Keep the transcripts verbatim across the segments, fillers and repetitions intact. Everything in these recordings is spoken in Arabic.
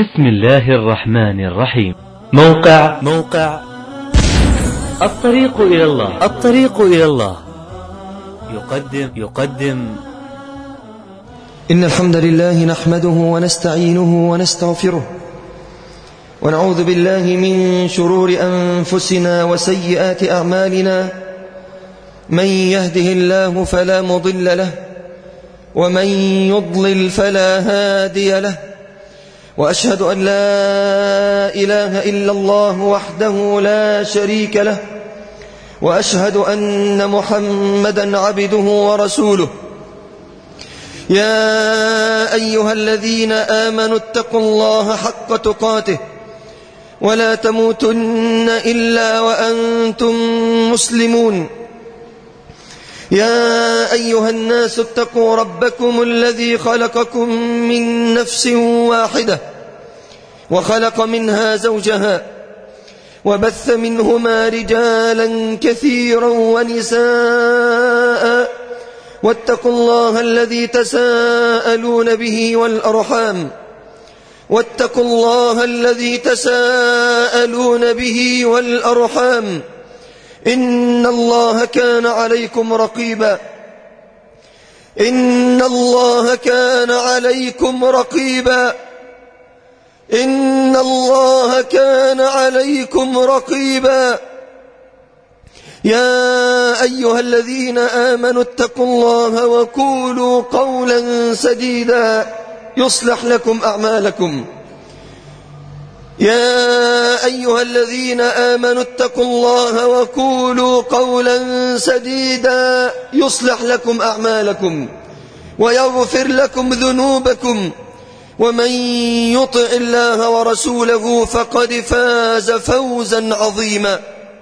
بسم الله الرحمن الرحيم. موقع موقع الطريق إلى الله الطريق إلى الله يقدم يقدم إن الحمد لله نحمده ونستعينه ونستغفره ونعوذ بالله من شرور أنفسنا وسيئات أعمالنا. من يهده الله فلا مضل له ومن يضلل فلا هادي له، وأشهد أن لا إله إلا الله وحده لا شريك له، وأشهد أن محمدا عبده ورسوله. يا أيها الذين آمنوا اتقوا الله حق تقاته ولا تموتن إلا وأنتم مسلمون. يا أيها الناس اتقوا ربكم الذي خلقكم من نفس واحدة وخلق منها زوجها وبث منهما رجالا كثيرا ونساء، واتقوا الله الذي تساءلون به والأرحام واتقوا الله الذي تساءلون به والأرحام إن الله كان عليكم رقيبا. إن الله كان عليكم رقيبا إن الله كان عليكم رقيبا يا أيها الذين آمنوا اتقوا الله وقولوا قولا سديدا يصلح لكم أعمالكم. يا أيها الذين آمنوا اتقوا الله وقولوا قولا سديدا يصلح لكم أعمالكم ويغفر لكم ذنوبكم، ومن يطع الله ورسوله فقد فاز فوزا عظيما.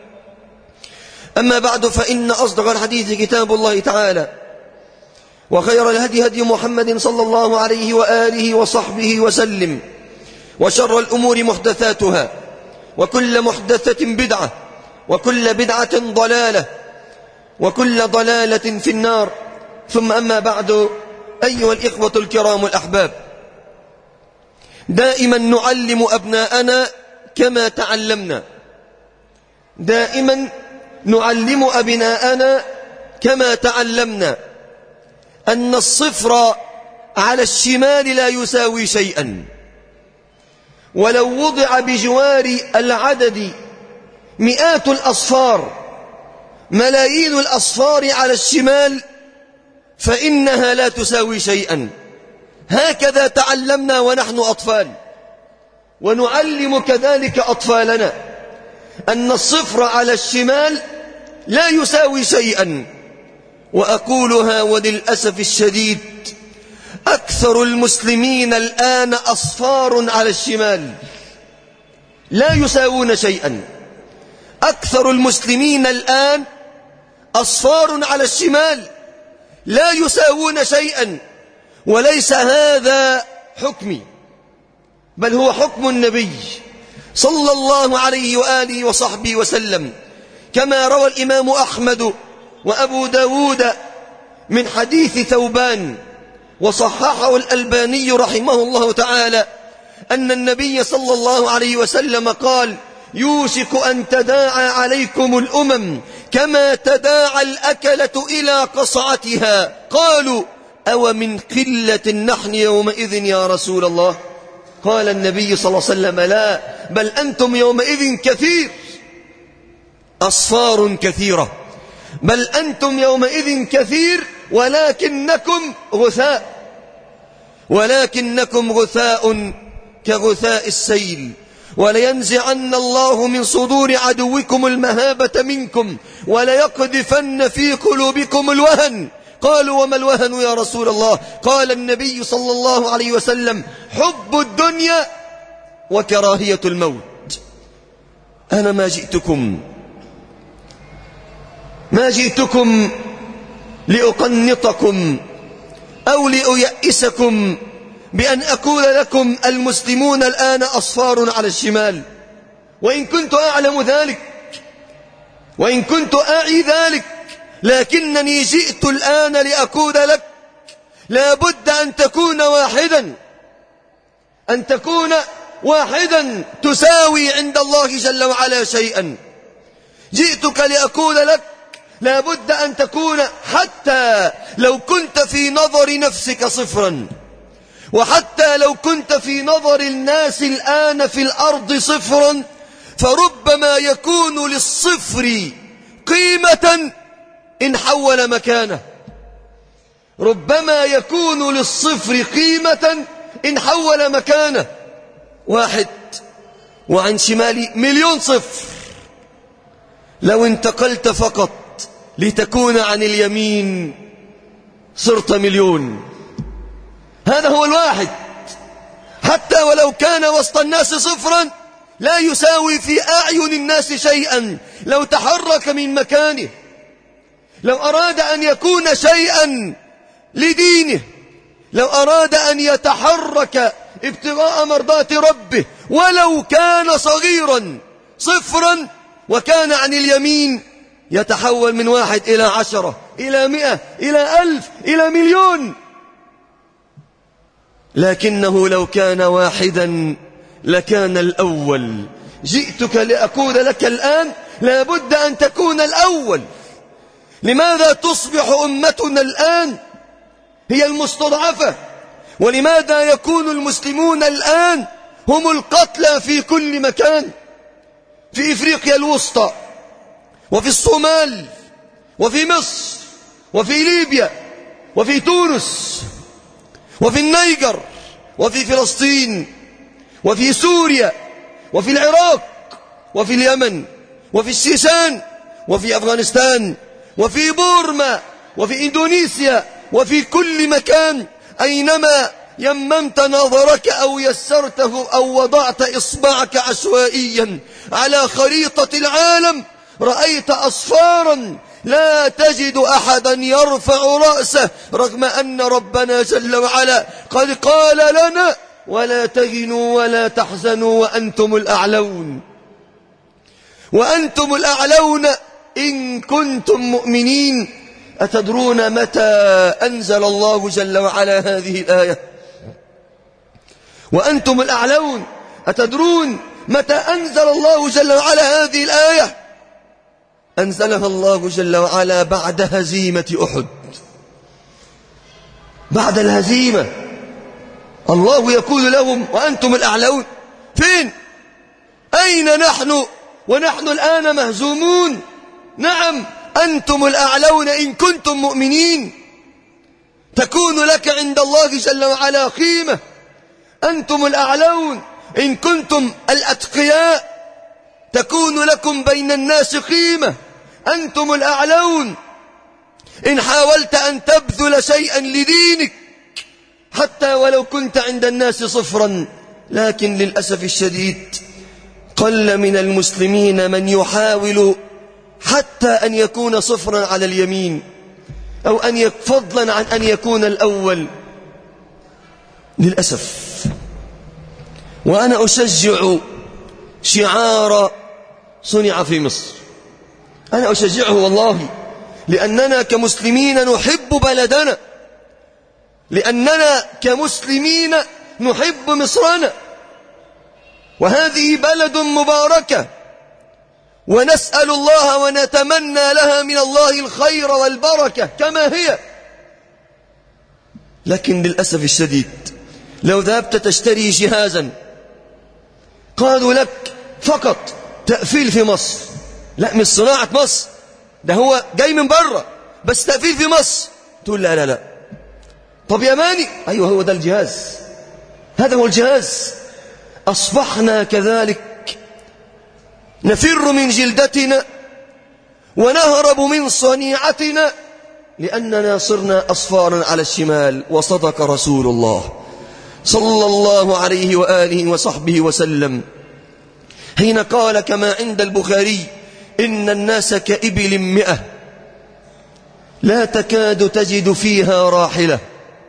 أما بعد، فإن أصدق الحديث كتاب الله تعالى، وخير الهدي هدي محمد صلى الله عليه وآله وصحبه وسلم، وشر الأمور محدثاتها، وكل محدثة بدعة، وكل بدعة ضلالة، وكل ضلالة في النار. ثم أما بعد، أيها الإخوة الكرام الأحباب، دائما نعلم أبناءنا كما تعلمنا، دائما نعلم أبناءنا كما تعلمنا أن الصفر على الشمال لا يساوي شيئا، ولو وضع بجوار العدد مئات الأصفار ملايين الأصفار على الشمال فإنها لا تساوي شيئا. هكذا تعلمنا ونحن أطفال، ونعلم كذلك أطفالنا أن الصفر على الشمال لا يساوي شيئا. وأقولها وللأسف الشديد، أكثر المسلمين الآن أصفار على الشمال لا يساوون شيئا. أكثر المسلمين الآن أصفار على الشمال لا يساوون شيئا. وليس هذا حكمي، بل هو حكم النبي صلى الله عليه وآله وصحبه وسلم، كما روى الإمام أحمد وأبو داود من حديث ثوبان، وصححه الألباني رحمه الله تعالى، أن النبي صلى الله عليه وسلم قال: يوشك أن تداعى عليكم الأمم كما تداعى الأكلة إلى قصعتها. قالوا: أو من قلة نحن يومئذ يا رسول الله؟ قال النبي صلى الله عليه وسلم: لا، بل أنتم يومئذ كثير، أصفار كثيرة، بل أنتم يومئذ كثير ولكنكم غثاء، ولكنكم غثاء كغثاء السيل، ولينزعن الله من صدور عدوكم المهابة منكم وليقذفن في قلوبكم الوهن. قالوا: وما الوهن يا رسول الله؟ قال النبي صلى الله عليه وسلم: حب الدنيا وكراهية الموت. أنا ما جئتكم ما جئتكم لأقنطكم أو لأيئسكم بأن أقول لكم المسلمون الآن أصفار على الشمال، وإن كنت أعلم ذلك وإن كنت أعي ذلك، لكنني جئت الآن لأقول لك: لا بد أن تكون واحدا، أن تكون واحدا تساوي عند الله جل وعلا شيئا. جئتك لأقول لك لا بد أن تكون، حتى لو كنت في نظر نفسك صفرا، وحتى لو كنت في نظر الناس الآن في الأرض صفرا، فربما يكون للصفر قيمة إن حول مكانه. ربما يكون للصفر قيمة إن حول مكانه. واحد وعن شمالي مليون صفر، لو انتقلت فقط لتكون عن اليمين صرت مليون. هذا هو الواحد. حتى ولو كان وسط الناس صفرا لا يساوي في أعين الناس شيئا لو تحرك من مكانه. لو أراد أن يكون شيئا لدينه، لو أراد أن يتحرك ابتغاء مرضات ربه ولو كان صغيرا صفرا وكان عن اليمين، يتحول من واحد إلى عشرة إلى مئة إلى ألف إلى مليون. لكنه لو كان واحدا لكان الأول. جئتك لأقول لك الآن لا بد أن تكون الأول. لماذا تصبح أمتنا الآن هي المستضعفة؟ ولماذا يكون المسلمون الآن هم القتلى في كل مكان؟ في إفريقيا الوسطى، وفي الصومال، وفي مصر، وفي ليبيا، وفي تونس، وفي النيجر، وفي فلسطين، وفي سوريا، وفي العراق، وفي اليمن، وفي الشيشان، وفي أفغانستان، وفي بورما، وفي إندونيسيا، وفي كل مكان. أينما يممت نظرك أو يسرته أو وضعت إصبعك عشوائيا على خريطة العالم رأيت أصفارا لا تجد أحدا يرفع رأسه، رغم أن ربنا جل وعلا قد قال لنا ولا تهنوا ولا تحزنوا وأنتم الأعلون، وأنتم الأعلون إن كنتم مؤمنين. أتدرون متى أنزل الله جل وعلا هذه الآية؟ وأنتم الأعلون. أتدرون متى أنزل الله جل وعلا هذه الآية؟ أنزلها الله جل وعلا بعد هزيمة أحد. بعد الهزيمة الله يقول لهم وأنتم الأعلون. فين؟ أين نحن ونحن الآن مهزومون؟ نعم أنتم الأعلون إن كنتم مؤمنين، تكون لك عند الله جل وعلا قيمة. أنتم الأعلون إن كنتم الأتقياء، تكون لكم بين الناس قيمة. أنتم الأعلون إن حاولت أن تبذل شيئا لدينك حتى ولو كنت عند الناس صفرا. لكن للأسف الشديد قل من المسلمين من يحاول حتى أن يكون صفرا على اليمين، أو أن فضلا عن أن يكون الأول، للأسف. وأنا أشجع شعار صنع في مصر، أنا أشجعه والله، لأننا كمسلمين نحب بلدنا، لأننا كمسلمين نحب مصرنا، وهذه بلد مباركة، ونسأل الله ونتمنى لها من الله الخير والبركة كما هي. لكن للأسف الشديد لو ذهبت تشتري جهازا قالوا لك فقط تأفيل في مصر، لا مش صناعة مصر، ده هو جاي من بره بس تأفيل في مصر، تقول لا لا لا. طب يماني، أيوة هو ده الجهاز، هذا هو الجهاز. أصبحنا كذلك نفر من جلدتنا ونهرب من صنيعتنا لأننا صرنا أصفارا على الشمال. وصدق رسول الله صلى الله عليه وآله وصحبه وسلم حين قال كما عند البخاري: إن الناس كإبل مئة لا تكاد تجد فيها راحلة.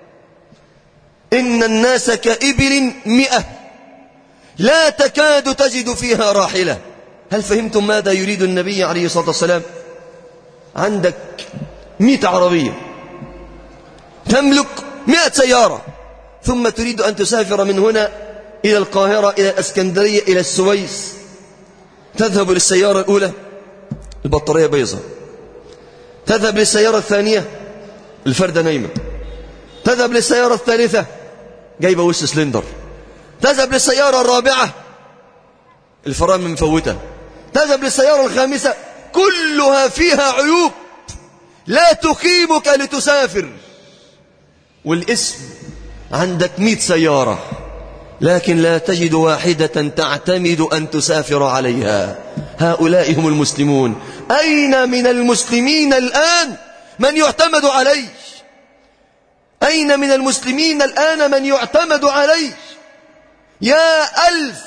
إن الناس كإبل مئة لا تكاد تجد فيها راحلة. هل فهمتم ماذا يريد النبي عليه الصلاة والسلام؟ عندك مئة عربية، تملك مئة سيارة، ثم تريد أن تسافر من هنا إلى القاهرة، إلى الأسكندرية، إلى السويس، تذهب للسيارة الأولى البطارية بيضة، تذهب للسيارة الثانية الفردة نايمة، تذهب للسيارة الثالثة جايبة وش سلندر، تذهب للسيارة الرابعة الفرامل مفوتة، تذهب للسيارة الخامسة، كلها فيها عيوب لا تقيمك لتسافر. والاسم عندك مئة سيارة لكن لا تجد واحدة تعتمد أن تسافر عليها. هؤلاء هم المسلمون. أين من المسلمين الآن من يعتمد عليه؟ أين من المسلمين الآن من يعتمد عليه؟ يا ألف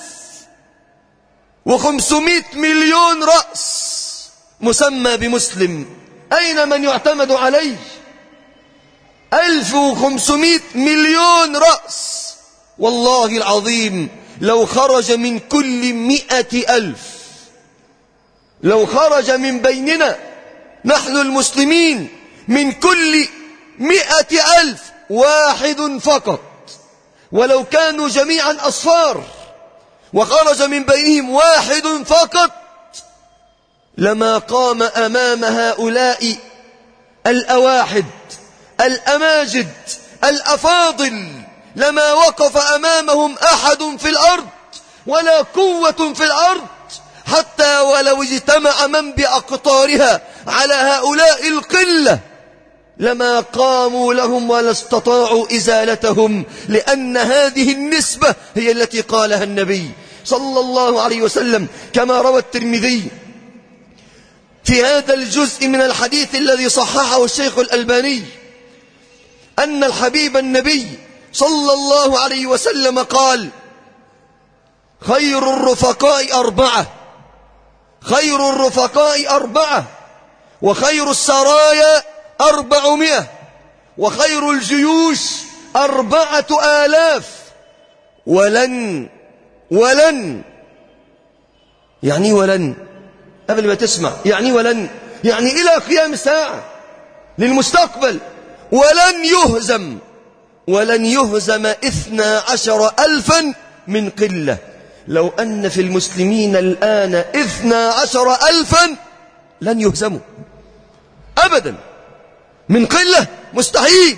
وخمسمائة مليون رأس مسمى بمسلم، أين من يعتمد عليه؟ ألف وخمسمائة مليون رأس. والله العظيم لو خرج من كل مئة ألف، لو خرج من بيننا نحن المسلمين من كل مئة ألف واحد فقط، ولو كانوا جميعا أصفار وخرج من بينهم واحد فقط، لما قام أمام هؤلاء الأواحد الأماجد الأفاضل، لما وقف أمامهم أحد في الأرض ولا قوة في الأرض، حتى ولو اجتمع من بأقطارها على هؤلاء القلة لما قاموا لهم ولا استطاعوا إزالتهم، لأن هذه النسبة هي التي قالها النبي صلى الله عليه وسلم، كما روى الترمذي في هذا الجزء من الحديث الذي صححه الشيخ الألباني، أن الحبيب النبي صلى الله عليه وسلم قال: خير الرفقاء أربعة، خير الرفقاء أربعة، وخير السرايا أربعمائة، وخير الجيوش أربعة آلاف، ولن ولن يعني ولن قبل ما تسمع يعني ولن يعني إلى قيام الساعة للمستقبل، ولن يهزم ولن يهزم اثنا عشر ألفا من قلة. لو أن في المسلمين الآن اثنا عشر ألفا لن يهزموا أبدا من قلة، مستحيل.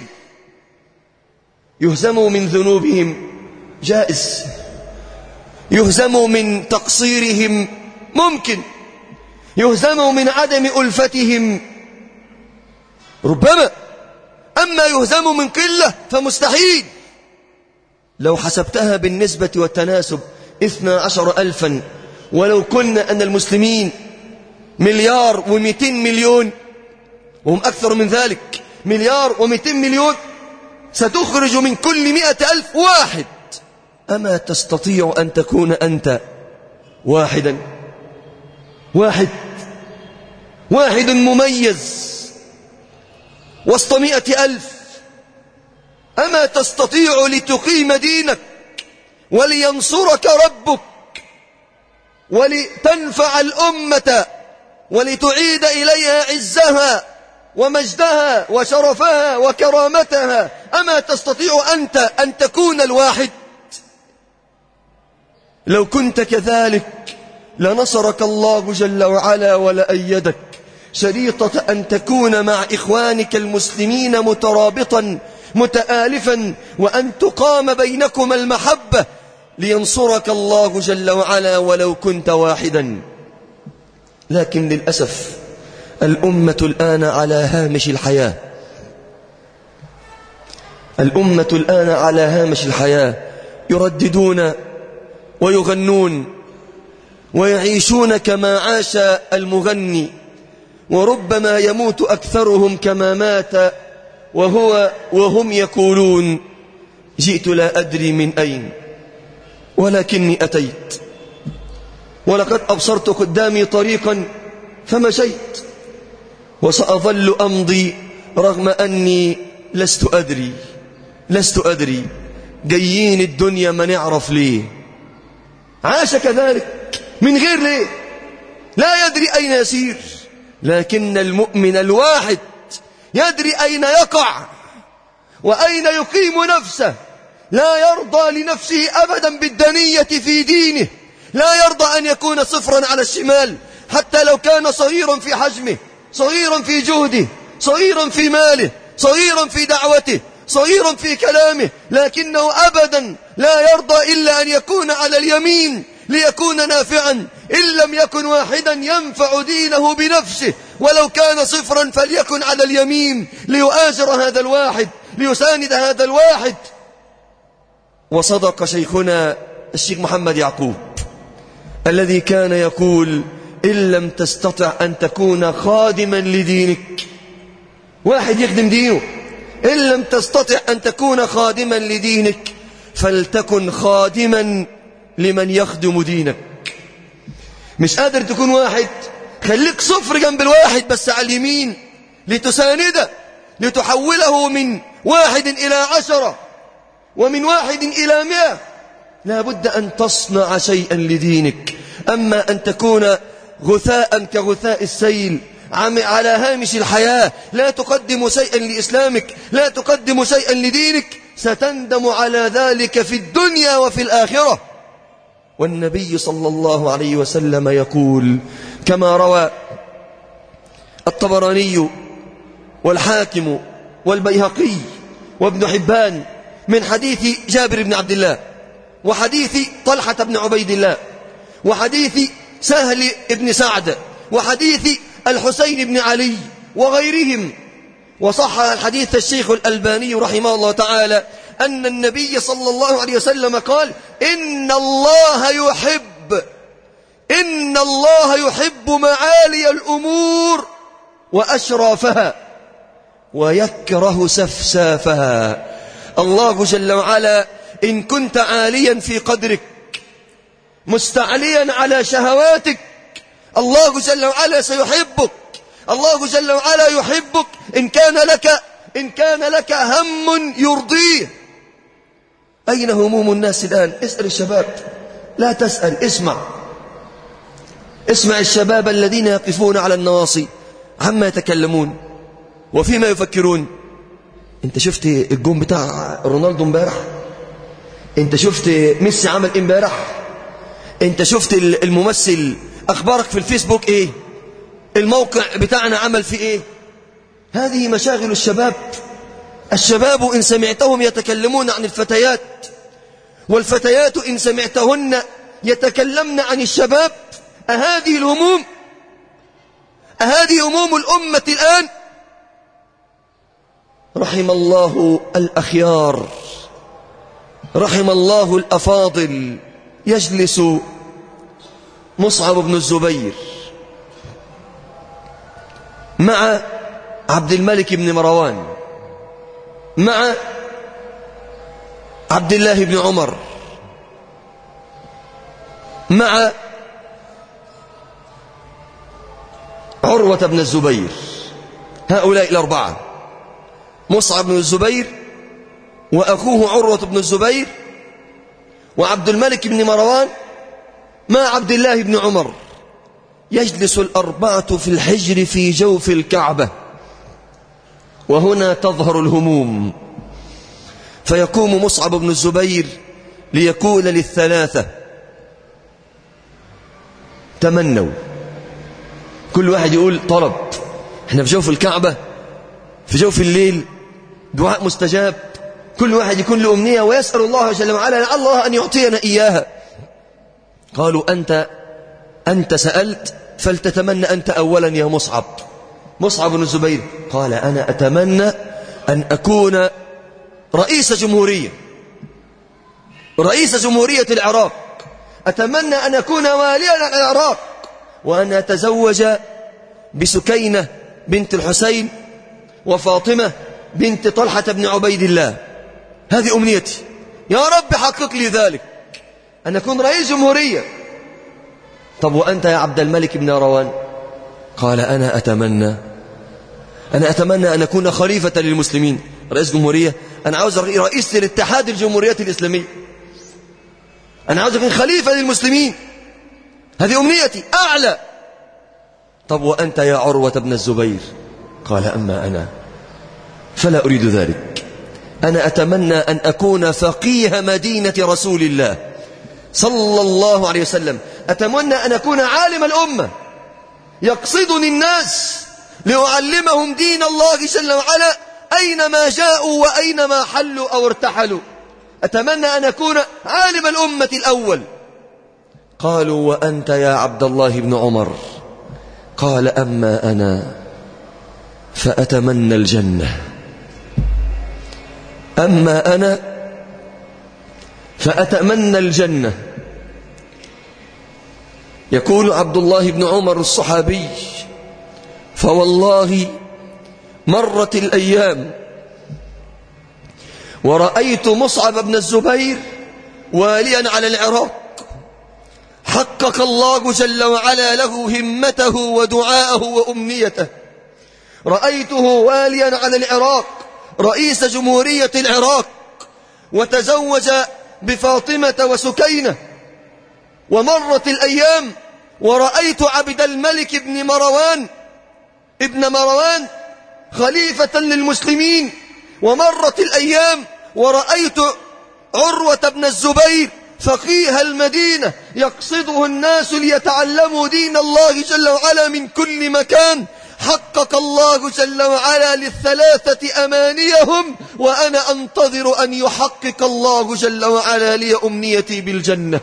يهزموا من ذنوبهم جائز، يهزموا من تقصيرهم ممكن، يهزموا من عدم ألفتهم ربما، أما يهزموا من قلة فمستحيل. لو حسبتها بالنسبة والتناسب اثنا عشر ألفا، ولو كنا أن المسلمين مليار ومئتين مليون وهم أكثر من ذلك، مليار ومئتين مليون، ستخرج من كل مئة ألف واحد. أما تستطيع أن تكون أنت واحدا واحد واحد مميز وسط مئة ألف؟ أما تستطيع لتقيم دينك ولينصرك ربك ولتنفع الأمة ولتعيد إليها عزها ومجدها وشرفها وكرامتها؟ أما تستطيع أنت أن تكون الواحد؟ لو كنت كذلك لنصرك الله جل وعلا ولأيدك. شريطة أن تكون مع إخوانك المسلمين مترابطا متآلفا، وأن تقام بينكما المحبة لينصرك الله جل وعلا ولو كنت واحدا. لكن للأسف الأمة الآن على هامش الحياة، الأمة الآن على هامش الحياة، يرددون ويغنون ويعيشون كما عاش المغني، وربما يموت أكثرهم كما مات وهو وهم يقولون: جئت لا أدري من أين ولكني أتيت، ولقد أبصرت قدامي طريقا فمشيت، وسأظل أمضي رغم أني لست أدري لست أدري جايين الدنيا ما نعرف ليه. عاش كذلك من غير ليه، لا يدري أين يسير. لكن المؤمن الواحد يدري أين يقع وأين يقيم نفسه، لا يرضى لنفسه أبدا بالدنية في دينه، لا يرضى أن يكون صفرا على الشمال حتى لو كان صغيرا في حجمه، صغيرا في جهده، صغيرا في ماله، صغيرا في دعوته، صغيرا في كلامه، لكنه أبدا لا يرضى إلا أن يكون على اليمين ليكون نافعا، إن لم يكن واحدا ينفع دينه بنفسه ولو كان صفرا فليكن على اليمين ليؤازر هذا الواحد، ليساند هذا الواحد. وصدق شيخنا الشيخ محمد يعقوب الذي كان يقول: إن لم تستطع أن تكون خادما لدينك، واحد يخدم دينه، إن لم تستطع أن تكون خادما لدينك فلتكن خادما لمن يخدم دينك. مش قادر تكون واحد، خليك صفر جنب الواحد بس على اليمين لتسانده، لتحوله من واحد إلى عشرة ومن واحد إلى مئة. لا بد أن تصنع شيئا لدينك. أما أن تكون غثاء كغثاء السيل على هامش الحياة، لا تقدم شيئا لإسلامك، لا تقدم شيئا لدينك، ستندم على ذلك في الدنيا وفي الآخرة. والنبي صلى الله عليه وسلم يقول كما روى الطبراني والحاكم والبيهقي وابن حبان من حديث جابر بن عبد الله، وحديث طلحة بن عبيد الله، وحديث سهل بن سعد، وحديث الحسين بن علي وغيرهم. وصح الحديث الشيخ الألباني رحمه الله تعالى أن النبي صلى الله عليه وسلم قال: إن الله يحب إن الله يحب معالي الأمور وأشرافها ويكره سفسافها. الله جل وعلا إن كنت عاليا في قدرك مستعليا على شهواتك، الله جل وعلا سيحبك. الله جل وعلا يحبك إن كان لك إن كان لك هم يرضيه. أين هموم الناس الآن؟ اسأل الشباب، لا تسأل، اسمع اسمع الشباب الذين يقفون على النواصي عما يتكلمون وفيما يفكرون. انت شفت الجون بتاع رونالدو امبارح؟ انت شفت ميسي عمل ايه امبارح؟ انت شفت الممثل اخبارك في الفيسبوك ايه؟ الموقع بتاعنا عمل في ايه؟ هذه مشاغل الشباب. الشباب إن سمعتهم يتكلمون عن الفتيات، والفتيات إن سمعتهن يتكلمن عن الشباب، أهذه الهموم أهذه هموم الأمة الآن؟ رحم الله الأخيار، رحم الله الأفاضل. يجلس مصعب بن الزبير مع عبد الملك بن مروان مع عبد الله بن عمر مع عروة بن الزبير. هؤلاء الأربعة، مصعب بن الزبير وأخوه عروة بن الزبير وعبد الملك بن مروان مع عبد الله بن عمر، يجلس الأربعة في الحجر في جوف الكعبة. وهنا تظهر الهموم، فيقوم مصعب بن الزبير ليقول للثلاثة: تمنوا. كل واحد يقول طلب. احنا في جوف الكعبة في جوف الليل، دعاء مستجاب، كل واحد يكون له أمنية ويسأل الله جل وعلا لعل الله أن يعطينا إياها. قالوا: أنت أنت سألت فلتتمنى أنت أولا يا مصعب. مصعب بن الزبير قال: أنا أتمنى أن أكون رئيس جمهورية رئيس جمهورية العراق، أتمنى أن أكون واليا على العراق، وأن أتزوج بسكينة بنت الحسين وفاطمة بنت طلحة بن عبيد الله. هذه أمنيتي يا رب، حقق لي ذلك، أن أكون رئيس جمهورية. طب وأنت يا عبد الملك بن مروان؟ قال: أنا أتمنى أنا أتمنى أن أكون خليفة للمسلمين. رئيس جمهورية؟ أنا عاوز رئيس للاتحاد الجمهوريات الإسلامية، أنا عاوز أكون خليفة للمسلمين، هذه أمنيتي أعلى. طب وأنت يا عروة بن الزبير؟ قال: أما أنا فلا أريد ذلك، أنا أتمنى أن أكون فقيه مدينة رسول الله صلى الله عليه وسلم، أتمنى أن أكون عالم الأمة يقصدني الناس لأعلمهم دين الله جل وعلا أينما جاءوا وأينما حلوا أو ارتحلوا. أتمنى أن أكون عالم الأمة الأول. قالوا وأنت يا عبد الله بن عمر؟ قال أما أنا فأتمنى الجنة، أما أنا فأتمنى الجنة. يقول عبد الله بن عمر الصحابي: فوالله مرت الأيام ورأيت مصعب بن الزبير واليا على العراق، حقق الله جل وعلا له همته ودعاءه وأمنيته. رأيته واليا على العراق رئيس جمهورية العراق، وتزوج بفاطمة وسكينة. ومرت الأيام ورأيت عبد الملك بن مروان ابن مروان خليفة للمسلمين. ومرت الأيام ورأيت عروة بن الزبير فقيه المدينة يقصده الناس ليتعلموا دين الله جل وعلا من كل مكان. حقق الله جل وعلا للثلاثة أمانيهم، وأنا أنتظر أن يحقق الله جل وعلا لي أمنيتي بالجنة.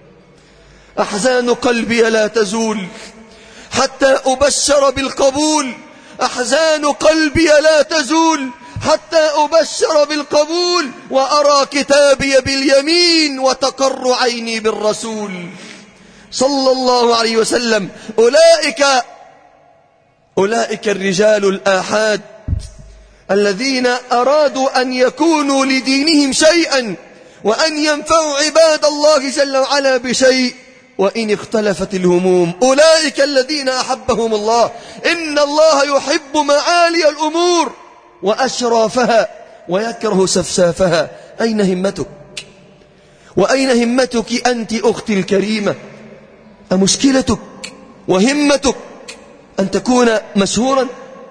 أحزان قلبي لا تزول حتى أبشر بالقبول، أحزان قلبي لا تزول حتى أبشر بالقبول، وأرى كتابي باليمين وتقر عيني بالرسول صلى الله عليه وسلم. أولئك أولئك الرجال الآحاد الذين أرادوا أن يكونوا لدينهم شيئا وأن ينفعوا عباد الله جل وعلا بشيء وإن اختلفت الهموم. أولئك الذين أحبهم الله. إن الله يحب معالي الأمور وأشرافها ويكره سفسافها. أين همتك؟ وأين همتك أنت أختي الكريمة؟ أمشكلتك وهمتك أن تكون مشهورا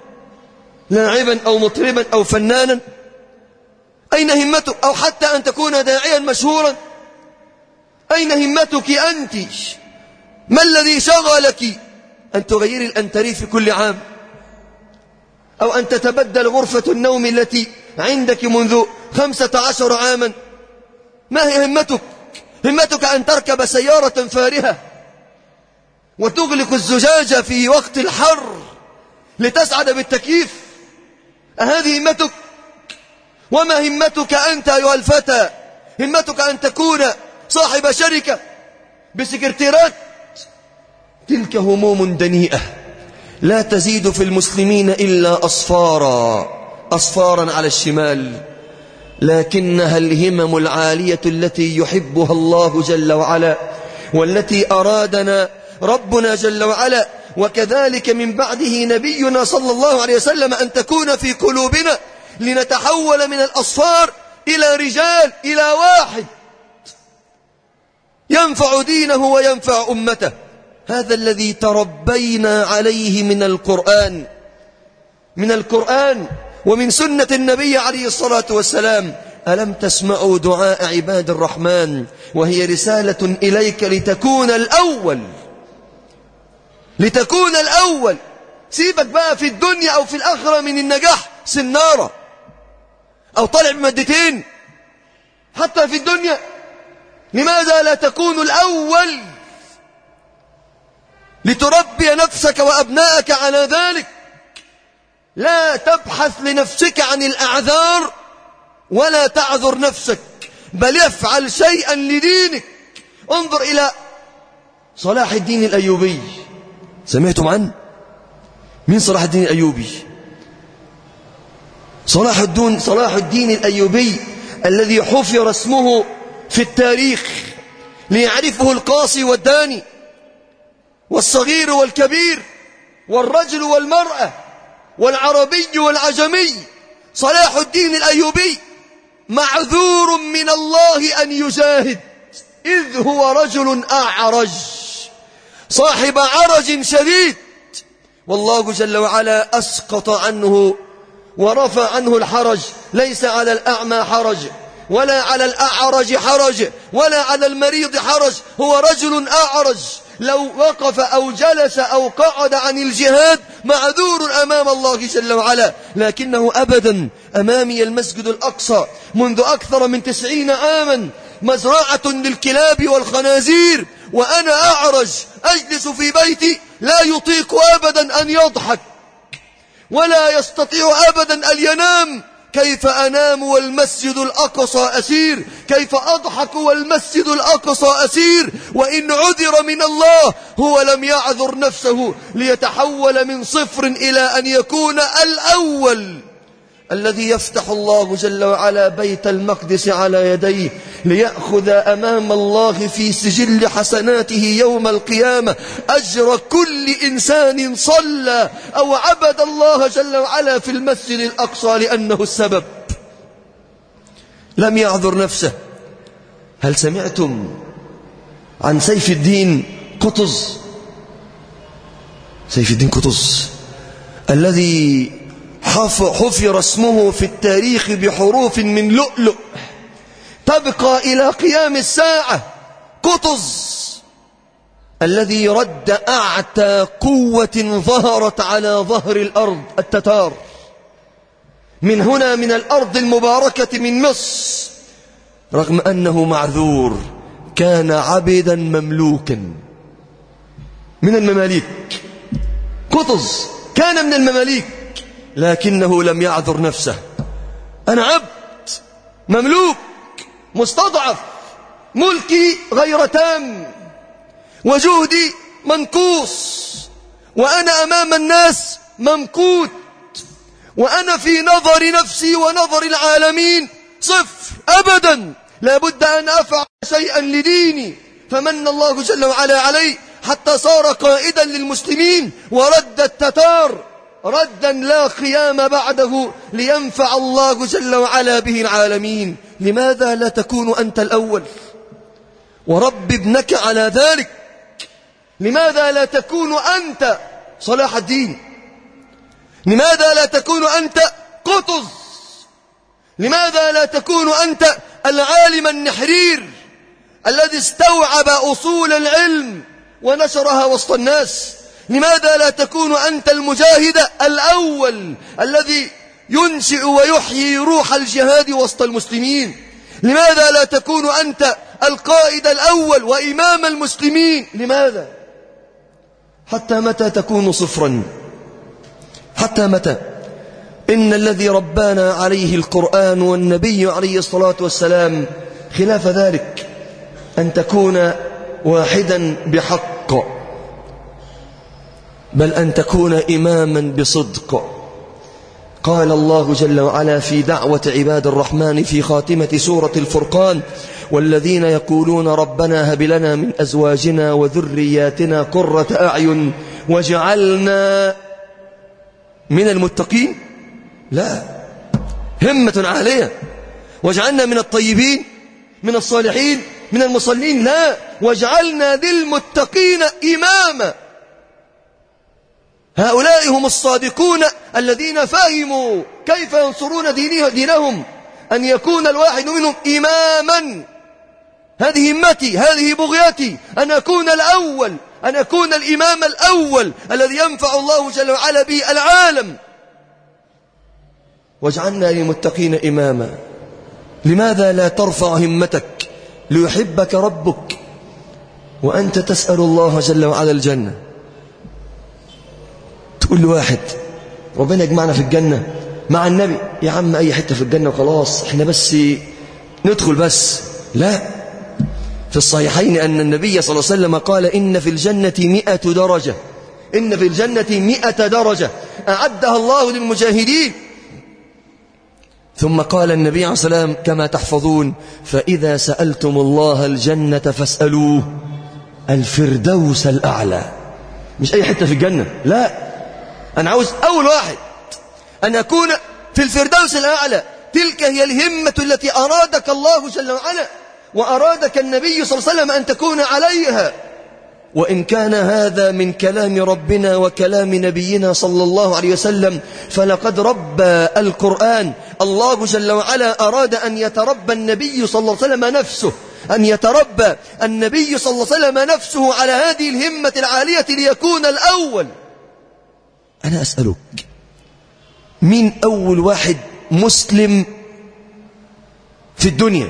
لاعبا أو مطربا أو فنانا؟ أين همتك؟ أو حتى أن تكون داعيا مشهورا؟ أين همتك أنت؟ ما الذي شغلك أن تغيري الأنتري في كل عام، أو أن تتبدل غرفة النوم التي عندك منذ خمسة عشر عاما؟ ما هي همتك؟ همتك أن تركب سيارة فارهة وتغلق الزجاجة في وقت الحر لتسعد بالتكييف؟ أهذه همتك؟ وما همتك أنت أيها الفتى؟ همتك أن تكون صاحب شركة بسكرتيرات؟ تلك هموم دنيئة لا تزيد في المسلمين إلا أصفارا أصفارا على الشمال، لكنها الهمم العالية التي يحبها الله جل وعلا والتي أرادنا ربنا جل وعلا وكذلك من بعده نبينا صلى الله عليه وسلم أن تكون في قلوبنا لنتحول من الأصفار إلى رجال، إلى واحد ينفع دينه وينفع أمته. هذا الذي تربينا عليه من القرآن من القرآن ومن سنة النبي عليه الصلاة والسلام. ألم تسمعوا دعاء عباد الرحمن؟ وهي رسالة إليك لتكون الأول، لتكون الأول. سيبك بقى في الدنيا أو في الآخرة من النجاح سنارة أو طلع بمادتين، حتى في الدنيا لماذا لا تكون الأول لتربي نفسك وأبنائك على ذلك؟ لا تبحث لنفسك عن الأعذار ولا تعذر نفسك، بل افعل شيئا لدينك. انظر إلى صلاح الدين الأيوبي، سمعتم عنه؟ مين صلاح الدين الأيوبي؟ صلاح الدين, صلاح الدين الأيوبي الذي حفر اسمه في التاريخ ليعرفه القاصي والداني والصغير والكبير والرجل والمرأة والعربي والعجمي. صلاح الدين الأيوبي معذور من الله أن يجاهد، إذ هو رجل أعرج صاحب عرج شديد، والله جل وعلا أسقط عنه ورفع عنه الحرج ليس على الأعمى حرج ولا على الأعرج حرج ولا على المريض حرج. هو رجل أعرج لو وقف أو جلس أو قعد عن الجهاد معذور أمام الله جل وعلا، لكنه أبدا أمامي المسجد الأقصى منذ أكثر من تسعين عاما مزرعة للكلاب والخنازير، وأنا أعرج أجلس في بيتي لا يطيق أبدا أن يضحك ولا يستطيع أبدا أن ينام. كيف أنام والمسجد الأقصى أسير؟ كيف أضحك والمسجد الأقصى أسير؟ وإن عذر من الله هو لم يعذر نفسه ليتحول من صفر إلى أن يكون الأول الذي يفتح الله جل وعلا بيت المقدس على يديه ليأخذ أمام الله في سجل حسناته يوم القيامة أجر كل إنسان صلى أو عبد الله جل وعلا في المسجد الأقصى لأنه السبب. لم يعذر نفسه. هل سمعتم عن سيف الدين قطز؟ سيف الدين قطز الذي حفر اسمه في التاريخ بحروف من لؤلؤ تبقى إلى قيام الساعة. قطز الذي رد أعتى قوة ظهرت على ظهر الأرض، التتار، من هنا من الأرض المباركة من مصر، رغم أنه معذور، كان عبدا مملوكا من المماليك. قطز كان من المماليك لكنه لم يعذر نفسه. أنا عبد مملوك مستضعف، ملكي غير تام وجهدي منقوص، وأنا أمام الناس ممقوت، وأنا في نظر نفسي ونظر العالمين صفر أبدا. لابد أن أفعل شيئا لديني، فمن الله جل وعلا علي حتى صار قائدا للمسلمين ورد التتار ردا لا قيام بعده لينفع الله جل وعلا به العالمين. لماذا لا تكون أنت الأول؟ ورب ابنك على ذلك. لماذا لا تكون أنت صلاح الدين؟ لماذا لا تكون أنت قطز؟ لماذا لا تكون أنت العالم النحرير الذي استوعب أصول العلم ونشرها وسط الناس؟ لماذا لا تكون أنت المجاهد الأول الذي ينشئ ويحيي روح الجهاد وسط المسلمين؟ لماذا لا تكون أنت القائد الأول وإمام المسلمين؟ لماذا؟ حتى متى تكون صفرا؟ حتى متى؟ إن الذي ربانا عليه القرآن والنبي عليه الصلاة والسلام خلاف ذلك، أن تكون واحدا بحق، بل أن تكون إماما بصدق. قال الله جل وعلا في دعوة عباد الرحمن في خاتمة سورة الفرقان: والذين يقولون ربنا هب لنا من أزواجنا وذرياتنا قرة أعين وجعلنا من المتقين. لا، همة عالية. وجعلنا من الطيبين من الصالحين من المصلين. لا، وجعلنا للمتقين إماما. هؤلاء هم الصادقون الذين فهموا كيف ينصرون دينهم، أن يكون الواحد منهم إماما. هذه همتي، هذه بغيتي، أن أكون الأول، أن أكون الإمام الأول الذي ينفع الله جل وعلا به العالم. واجعلنا للمتقين إماما. لماذا لا ترفع همتك ليحبك ربك وأنت تسأل الله جل وعلا الجنة؟ تقول لواحد ربنا يجمعنا في الجنة مع النبي. يا عم أي حتة في الجنة وخلاص، احنا بس ندخل بس. لا، في الصحيحين أن النبي صلى الله عليه وسلم قال: إن في الجنة مئة درجة، إن في الجنة مئة درجة أعدها الله للمجاهدين. ثم قال النبي عليه الصلاة والسلام كما تحفظون: فإذا سألتم الله الجنة فاسألوه الفردوس الأعلى. مش أي حتة في الجنة، لا، أنا عاوز أول واحد أن أكون في الفردوس الأعلى. تلك هي الهمة التي أرادك الله جل وعلا وأرادك النبي صلى الله عليه وسلم أن تكون عليها. وإن كان هذا من كلام ربنا وكلام نبينا صلى الله عليه وسلم، فلقد ربى القرآن الله جل وعلا أراد أن يتربى النبي صلى الله عليه وسلم نفسه أن يتربى النبي صلى الله عليه وسلم نفسه على هذه الهمة العالية ليكون الأول. أنا أسألك، مين أول واحد مسلم في الدنيا؟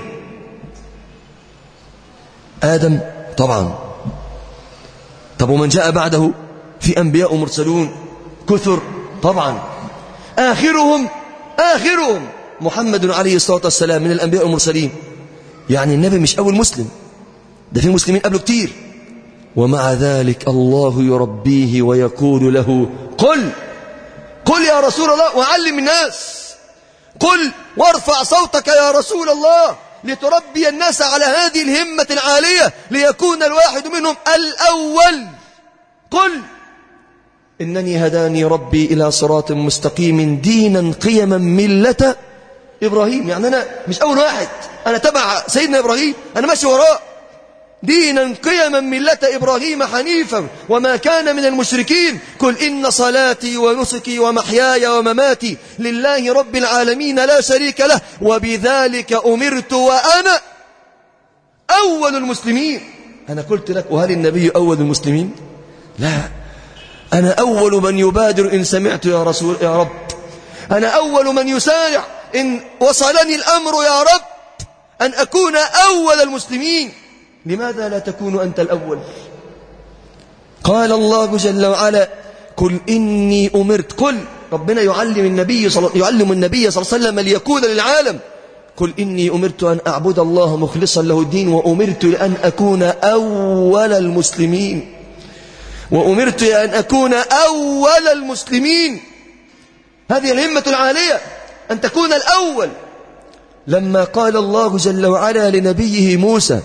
آدم طبعا. طب ومن جاء بعده؟ في أنبياء ومرسلون كثر طبعا. آخرهم آخرهم محمد عليه الصلاة والسلام من الأنبياء والمرسلين. يعني النبي مش أول مسلم، ده في مسلمين قبله كتير. ومع ذلك الله يربيه ويقول له قل قل يا رسول الله وعلم الناس، قل وارفع صوتك يا رسول الله لتربي الناس على هذه الهمة العالية ليكون الواحد منهم الأول. قل إنني هداني ربي إلى صراط مستقيم دينا قيما ملة إبراهيم. يعني أنا مش أول واحد، أنا تبع سيدنا إبراهيم، أنا ماشي وراه. دينا قيما ملة إبراهيم حنيفا وما كان من المشركين. قل إن صلاتي ونسكي ومحياي ومماتي لله رب العالمين لا شريك له وبذلك أمرت وأنا أول المسلمين. أنا قلت لك وهل النبي أول المسلمين؟ لا، أنا أول من يبادر إن سمعت يا رسول يا رب، أنا أول من يسارع إن وصلني الأمر يا رب أن أكون أول المسلمين. لماذا لا تكون أنت الأول؟ قال الله جل وعلا قل إني أمرت. قل ربنا يعلم النبي صل... يعلم النبي صلى الله عليه وسلم ليكون للعالم. قل إني أمرت أن أعبد الله مخلصا له الدين وأمرت لأن أكون أول المسلمين. وأمرت أن أكون أول المسلمين. هذه الهمة العالية أن تكون الأول. لما قال الله جل وعلا لنبيه موسى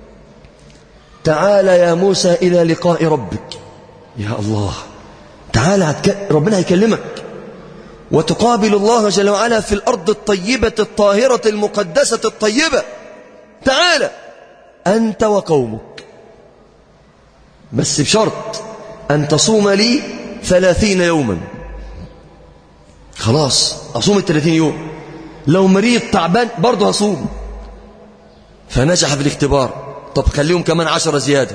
تعال يا موسى إلى لقاء ربك، يا الله تعالى ربنا هيكلمك وتقابل الله جل وعلا في الأرض الطيبة الطاهرة المقدسة الطيبة. تعالى أنت وقومك، بس بشرط أن تصوم لي ثلاثين يوما. خلاص أصوم الثلاثين يوم، لو مريض تعبان برضه هصوم. فنجح في الاختبار. طب خليهم كمان عشرة زيادة.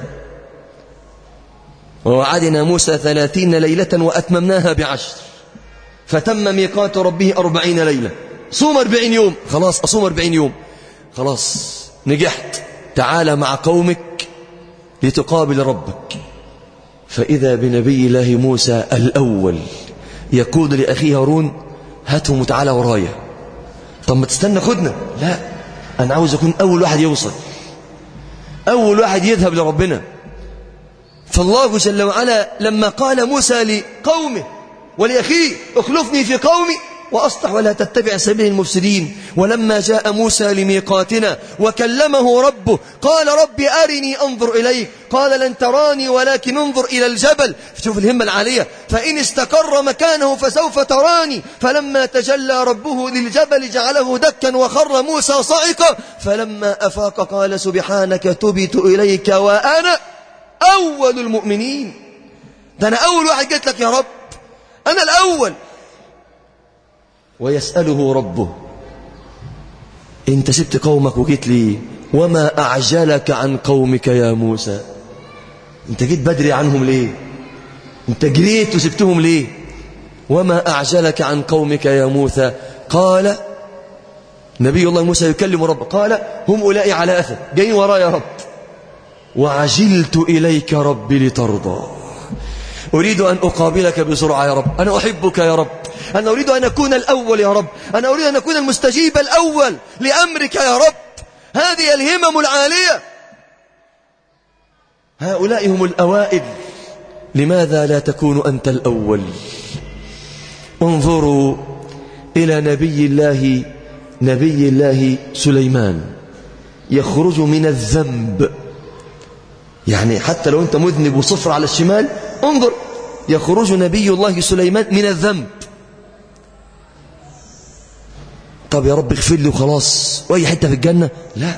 ووعدنا موسى ثلاثين ليلة وأتممناها بعشر فتم ميقات ربه أربعين ليلة. صوم أربعين يوم. خلاص أصوم أربعين يوم. خلاص نجحت. تعال مع قومك لتقابل ربك. فإذا بنبي الله موسى الأول يقول لأخيه هارون هاتهم وتعالى ورايا. طب ما تستنى خدنا. لا، أنا عاوز أكون أول واحد يوصل، أول واحد يذهب لربنا. فالله جل وعلا لما قال موسى لقومه ولأخيه اخلفني في قومي وأصلح ولا تتبع سبيل المفسدين، ولما جاء موسى لميقاتنا وكلمه ربه قال رب أرني أنظر إليك قال لن تراني ولكن انظر إلى الجبل. شوف الهمة العالية. فإن استقر مكانه فسوف تراني فلما تجلى ربه للجبل جعله دكا وخر موسى صعقا فلما أفاق قال سبحانك تبت إليك وأنا أول المؤمنين. ده أنا أول واحد قلت لك يا رب، أنا الأول. ويسأله ربه انت سبت قومك وجيت لي وما أعجلك عن قومك يا موسى؟ انت جيت بدري عنهم ليه؟ انت جريت وسبتهم ليه؟ وما أعجلك عن قومك يا موسى؟ قال نبي الله موسى يكلم ربه قال هم أولئك على أثر جايين وراء يا رب وعجلت إليك ربي لترضى. أريد أن أقابلك بسرعة يا رب، أنا أحبك يا رب، أنا أريد أن أكون الأول يا رب، أنا أريد أن أكون المستجيب الأول لأمرك يا رب. هذه الهمم العالية. هؤلاء هم الأوائل. لماذا لا تكون أنت الأول؟ انظروا إلى نبي الله نبي الله سليمان يخرج من الذنب. يعني حتى لو أنت مذنب وصفر على الشمال انظر، يخرج نبي الله سليمان من الذنب. طب يا رب اغفر لي وخلاص وأي حتة في الجنة؟ لا،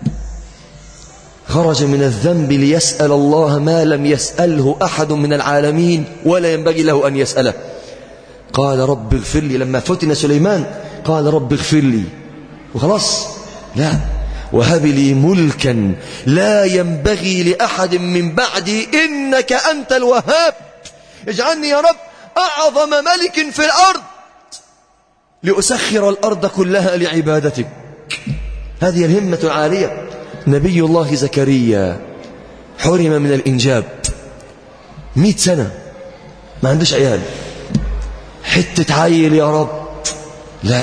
خرج من الذنب ليسأل الله ما لم يسأله أحد من العالمين ولا ينبغي له أن يسأله. قال رب اغفر لي. لما فتن سليمان قال رب اغفر لي وخلاص؟ لا، وهب لي ملكا لا ينبغي لأحد من بعدي إنك أنت الوهاب. اجعلني يا رب أعظم ملك في الأرض لأسخر الأرض كلها لعبادتك. هذه الهمة العالية. نبي الله زكريا حرم من الإنجاب مئة سنة، ما عندوش عيال، حتة عيل يا رب. لا،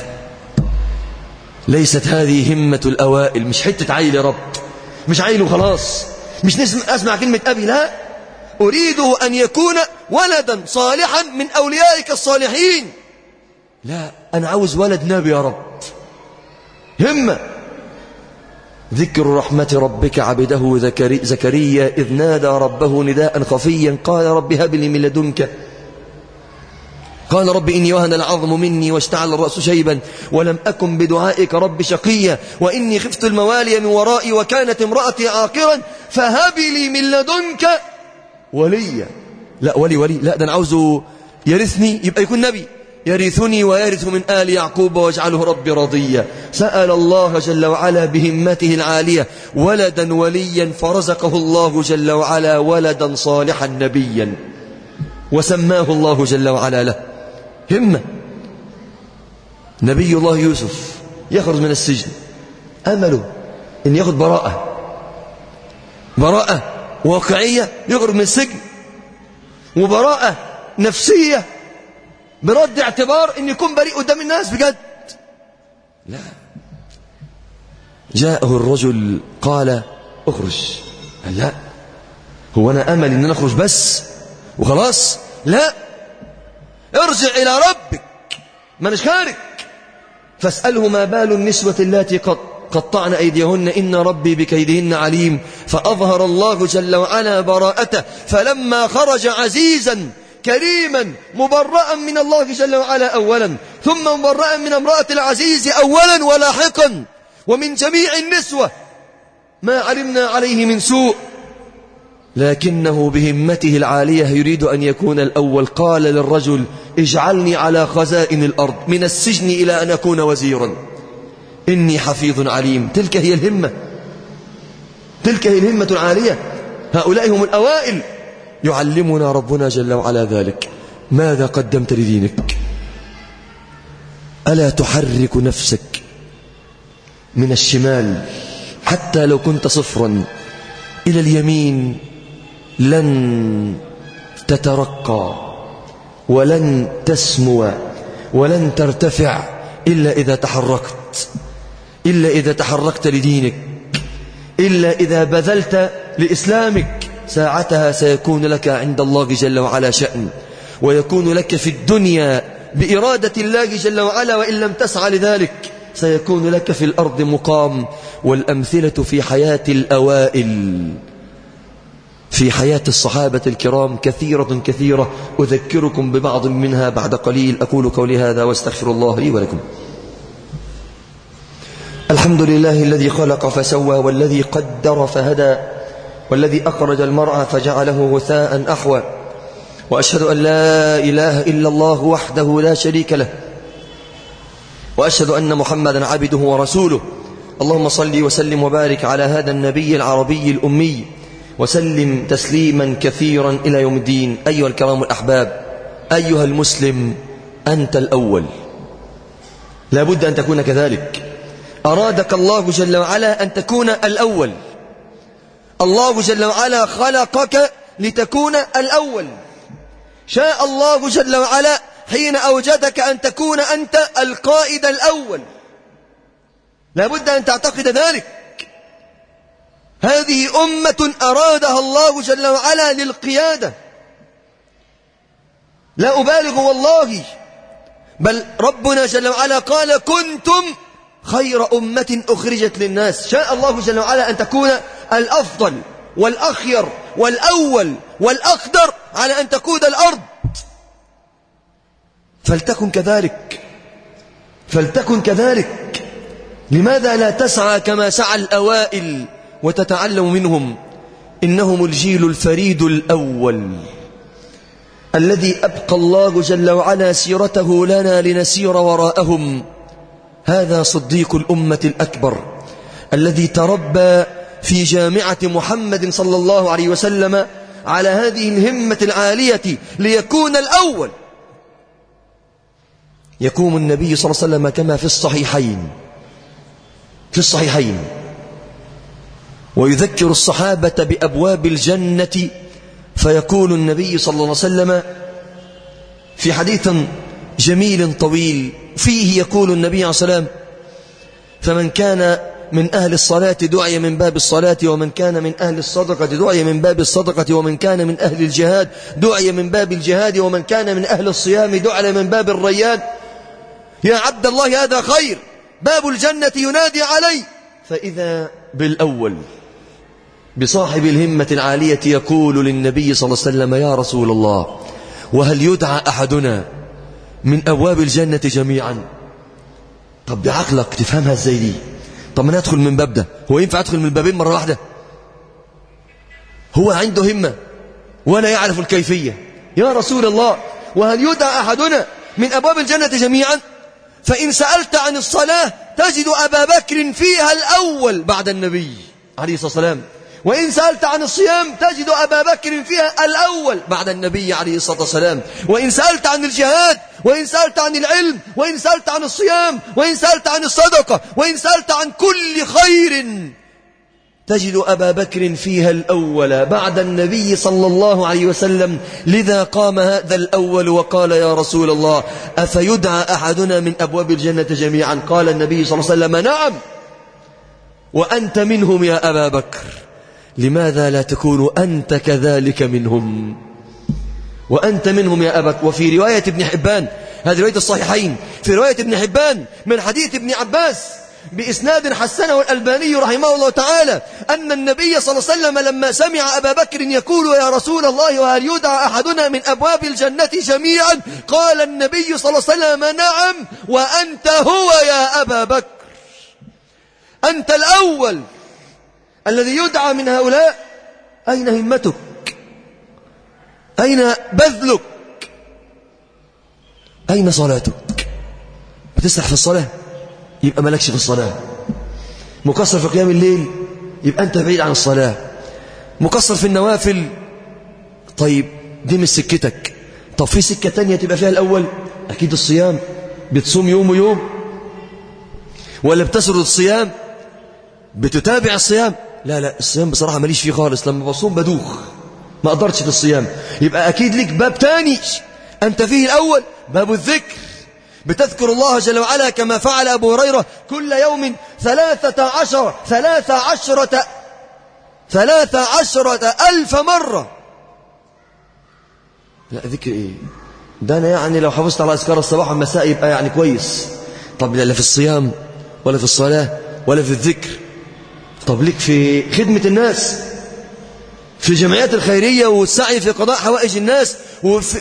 ليست هذه همة الأوائل. مش حتة عيل يا رب، مش عيل وخلاص، مش نسمع أسمع كلمة أبي. لا، أريده أن يكون ولدا صالحا من أوليائك الصالحين. لا، أنا عاوز ولد نبي يا رب. همة. ذكر رحمة ربك عبده زكريا إذ نادى ربه نداء خفيا قال رب هب لي من لدنك قال رب إني وهن العظم مني واشتعل الرأس شيبا ولم أكن بدعائك رب شقيا وإني خفت الموالي من ورائي وكانت امرأتي عاقرا فهب لي من لدنك وليا. لا ولي ولي لا، ده أنا عاوزه يرثني، يبقى يكون نبي. يرثني ويرث من آل يعقوب واجعله ربي رضيا. سأل الله جل وعلا بهمته العالية ولدا وليا فرزقه الله جل وعلا ولدا صالحا نبيا وسماه الله جل وعلا له. همة. نبي الله يوسف يخرج من السجن، أمله أن يأخذ براءة براءة واقعية، يخرج من السجن، وبراءة نفسية برد اعتبار أن يكون بريء قدام الناس بجد. لا، جاءه الرجل قال اخرج. قال لا، هو أنا أمل أن نخرج بس وخلاص؟ لا، ارجع إلى ربك، ما نشكارك، فاسأله ما بال النسوة التي قطعن أيديهن إن ربي بكيدهن عليم. فأظهر الله جل وعلا براءته، فلما خرج عزيزا كريما مبرأ من الله جل وعلا أولا، ثم مبرأ من امرأة العزيز أولا ولاحقا، ومن جميع النسوة ما علمنا عليه من سوء، لكنه بهمته العالية يريد أن يكون الأول. قال للرجل اجعلني على خزائن الأرض من السجن إلى أن أكون وزيرا إني حفيظ عليم. تلك هي الهمة، تلك هي الهمة العالية. هؤلاء هم الأوائل. يعلمنا ربنا جل وعلا ذلك. ماذا قدمت لدينك؟ ألا تحرك نفسك من الشمال حتى لو كنت صفرا إلى اليمين؟ لن تترقى ولن تسمو ولن ترتفع إلا إذا تحركت، إلا إذا تحركت لدينك، إلا إذا بذلت لإسلامك. ساعتها سيكون لك عند الله جل وعلا شأن، ويكون لك في الدنيا بإرادة الله جل وعلا، وإن لم تسعى لذلك سيكون لك في الأرض مقام. والأمثلة في حياة الأوائل، في حياة الصحابة الكرام كثيرة كثيرة، أذكركم ببعض منها بعد قليل. أقول قولي هذا واستغفر الله لي ولكم. الحمد لله الذي خلق فسوى، والذي قدر فهدى، والذي أخرج المرعى فجعله غثاء أحوى، وأشهد أن لا إله إلا الله وحده لا شريك له، وأشهد أن محمدا عبده ورسوله. اللهم صل وسلم وبارك على هذا النبي العربي الأمي، وسلم تسليما كثيرا إلى يوم الدين. أيها الكرام الأحباب، أيها المسلم، أنت الأول، لا بد أن تكون كذلك. أرادك الله جل وعلا أن تكون الأول. الله جل وعلا خلقك لتكون الأول. شاء الله جل وعلا حين أوجدك أن تكون أنت القائد الأول. لا بد أن تعتقد ذلك. هذه أمة أرادها الله جل وعلا للقيادة. لا أبالغ والله، بل ربنا جل وعلا قال كنتم خير أمة أخرجت للناس. شاء الله جل وعلا أن تكون الأفضل والأخير والأول والأقدر على أن تقود الأرض. فلتكن كذلك، فلتكن كذلك. لماذا لا تسعى كما سعى الأوائل وتتعلم منهم؟ إنهم الجيل الفريد الأول الذي أبقى الله جل وعلا سيرته لنا لنسير وراءهم. هذا صديق الأمة الأكبر الذي تربى في جامعة محمد صلى الله عليه وسلم على هذه الهمة العالية ليكون الأول. يقوم النبي صلى الله عليه وسلم كما في الصحيحين في الصحيحين ويذكر الصحابة بأبواب الجنة، فيقول النبي صلى الله عليه وسلم في حديث جميل طويل فيه، يقول النبي عليه الصلاة والسلام: فمن كان من أهل الصلاة دعي من باب الصلاة، ومن كان من أهل الصدقة دعي من باب الصدقة، ومن كان من أهل الجهاد دعي من باب الجهاد، ومن كان من أهل الصيام دعي من باب الريان. يا عبد الله هذا خير، باب الجنة ينادي علي. فإذا بالأول بصاحب الهمة العالية يقول للنبي صلى الله عليه وسلم: يا رسول الله، وهل يدعى أحدنا من أبواب الجنة جميعا؟ طب بعقلك تفهمها ازاي دي؟ طب ما ندخل من باب ده، هو ينفع أدخل من البابين مرة واحدة؟ هو عنده همة ولا يعرف الكيفية. يا رسول الله، وهل يدعى أحدنا من أبواب الجنة جميعا؟ فإن سألت عن الصلاة تجد أبا بكر فيها الأول بعد النبي عليه الصلاة والسلام، وإن سألت عن الصيام تجد أبا بكر فيها الأول بعد النبي عليه الصلاة والسلام، وإن سألت عن الجهاد، وإن سألت عن العلم، وإن سألت عن الصيام، وإن سألت عن الصدقة، وإن سألت عن كل خير تجد أبا بكر فيها الأول بعد النبي صلى الله عليه وسلم. لذا قام هذا الأول وقال: يا رسول الله، أفيدعى أحدنا من أبواب الجنة جميعا؟ قال النبي صلى الله عليه وسلم: نعم، وأنت منهم يا أبا بكر. لماذا لا تكون أنت كذلك منهم؟ وأنت منهم يا أبا بكر. وفي رواية ابن حبان، هذه رواية الصحيحين، في رواية ابن حبان من حديث ابن عباس بإسناد حسنه الألباني رحمه الله تعالى، أن النبي صلى الله عليه وسلم لما سمع أبا بكر يقول: يا رسول الله، وهل يدعى أحدنا من أبواب الجنة جميعا؟ قال النبي صلى الله عليه وسلم: نعم، وأنت هو يا أبا بكر، أنت الأول الذي يدعى من هؤلاء. أين همتك؟ أين بذلك؟ أين صلاتك؟ بتسرح في الصلاة؟ يبقى مالكش في الصلاة. مقصر في قيام الليل؟ يبقى أنت بعيد عن الصلاة. مقصر في النوافل؟ طيب دي مش سكتك. طب في سكة تانية تبقى فيها الأول؟ أكيد الصيام. بتصوم يوم ويوم ولا بتسرد الصيام؟ بتتابع الصيام؟ لا لا، الصيام بصراحة ماليش فيه خالص، لما بصوم بدوخ، ما أقدرش في الصيام. يبقى أكيد لك باب تاني أنت فيه الأول، باب الذكر. بتذكر الله جل وعلا كما فعل أبو هريرة كل يوم ثلاثة عشر ثلاثة عشرة ثلاثة عشرة ألف مرة. لا ذكر إيه ده؟ أنا يعني لو حافظت على أذكار الصباح والمساء يبقى يعني كويس. طب لا في الصيام ولا في الصلاة ولا في الذكر. طب ليك في خدمة الناس، في الجمعيات الخيرية والسعي في قضاء حوائج الناس وفي...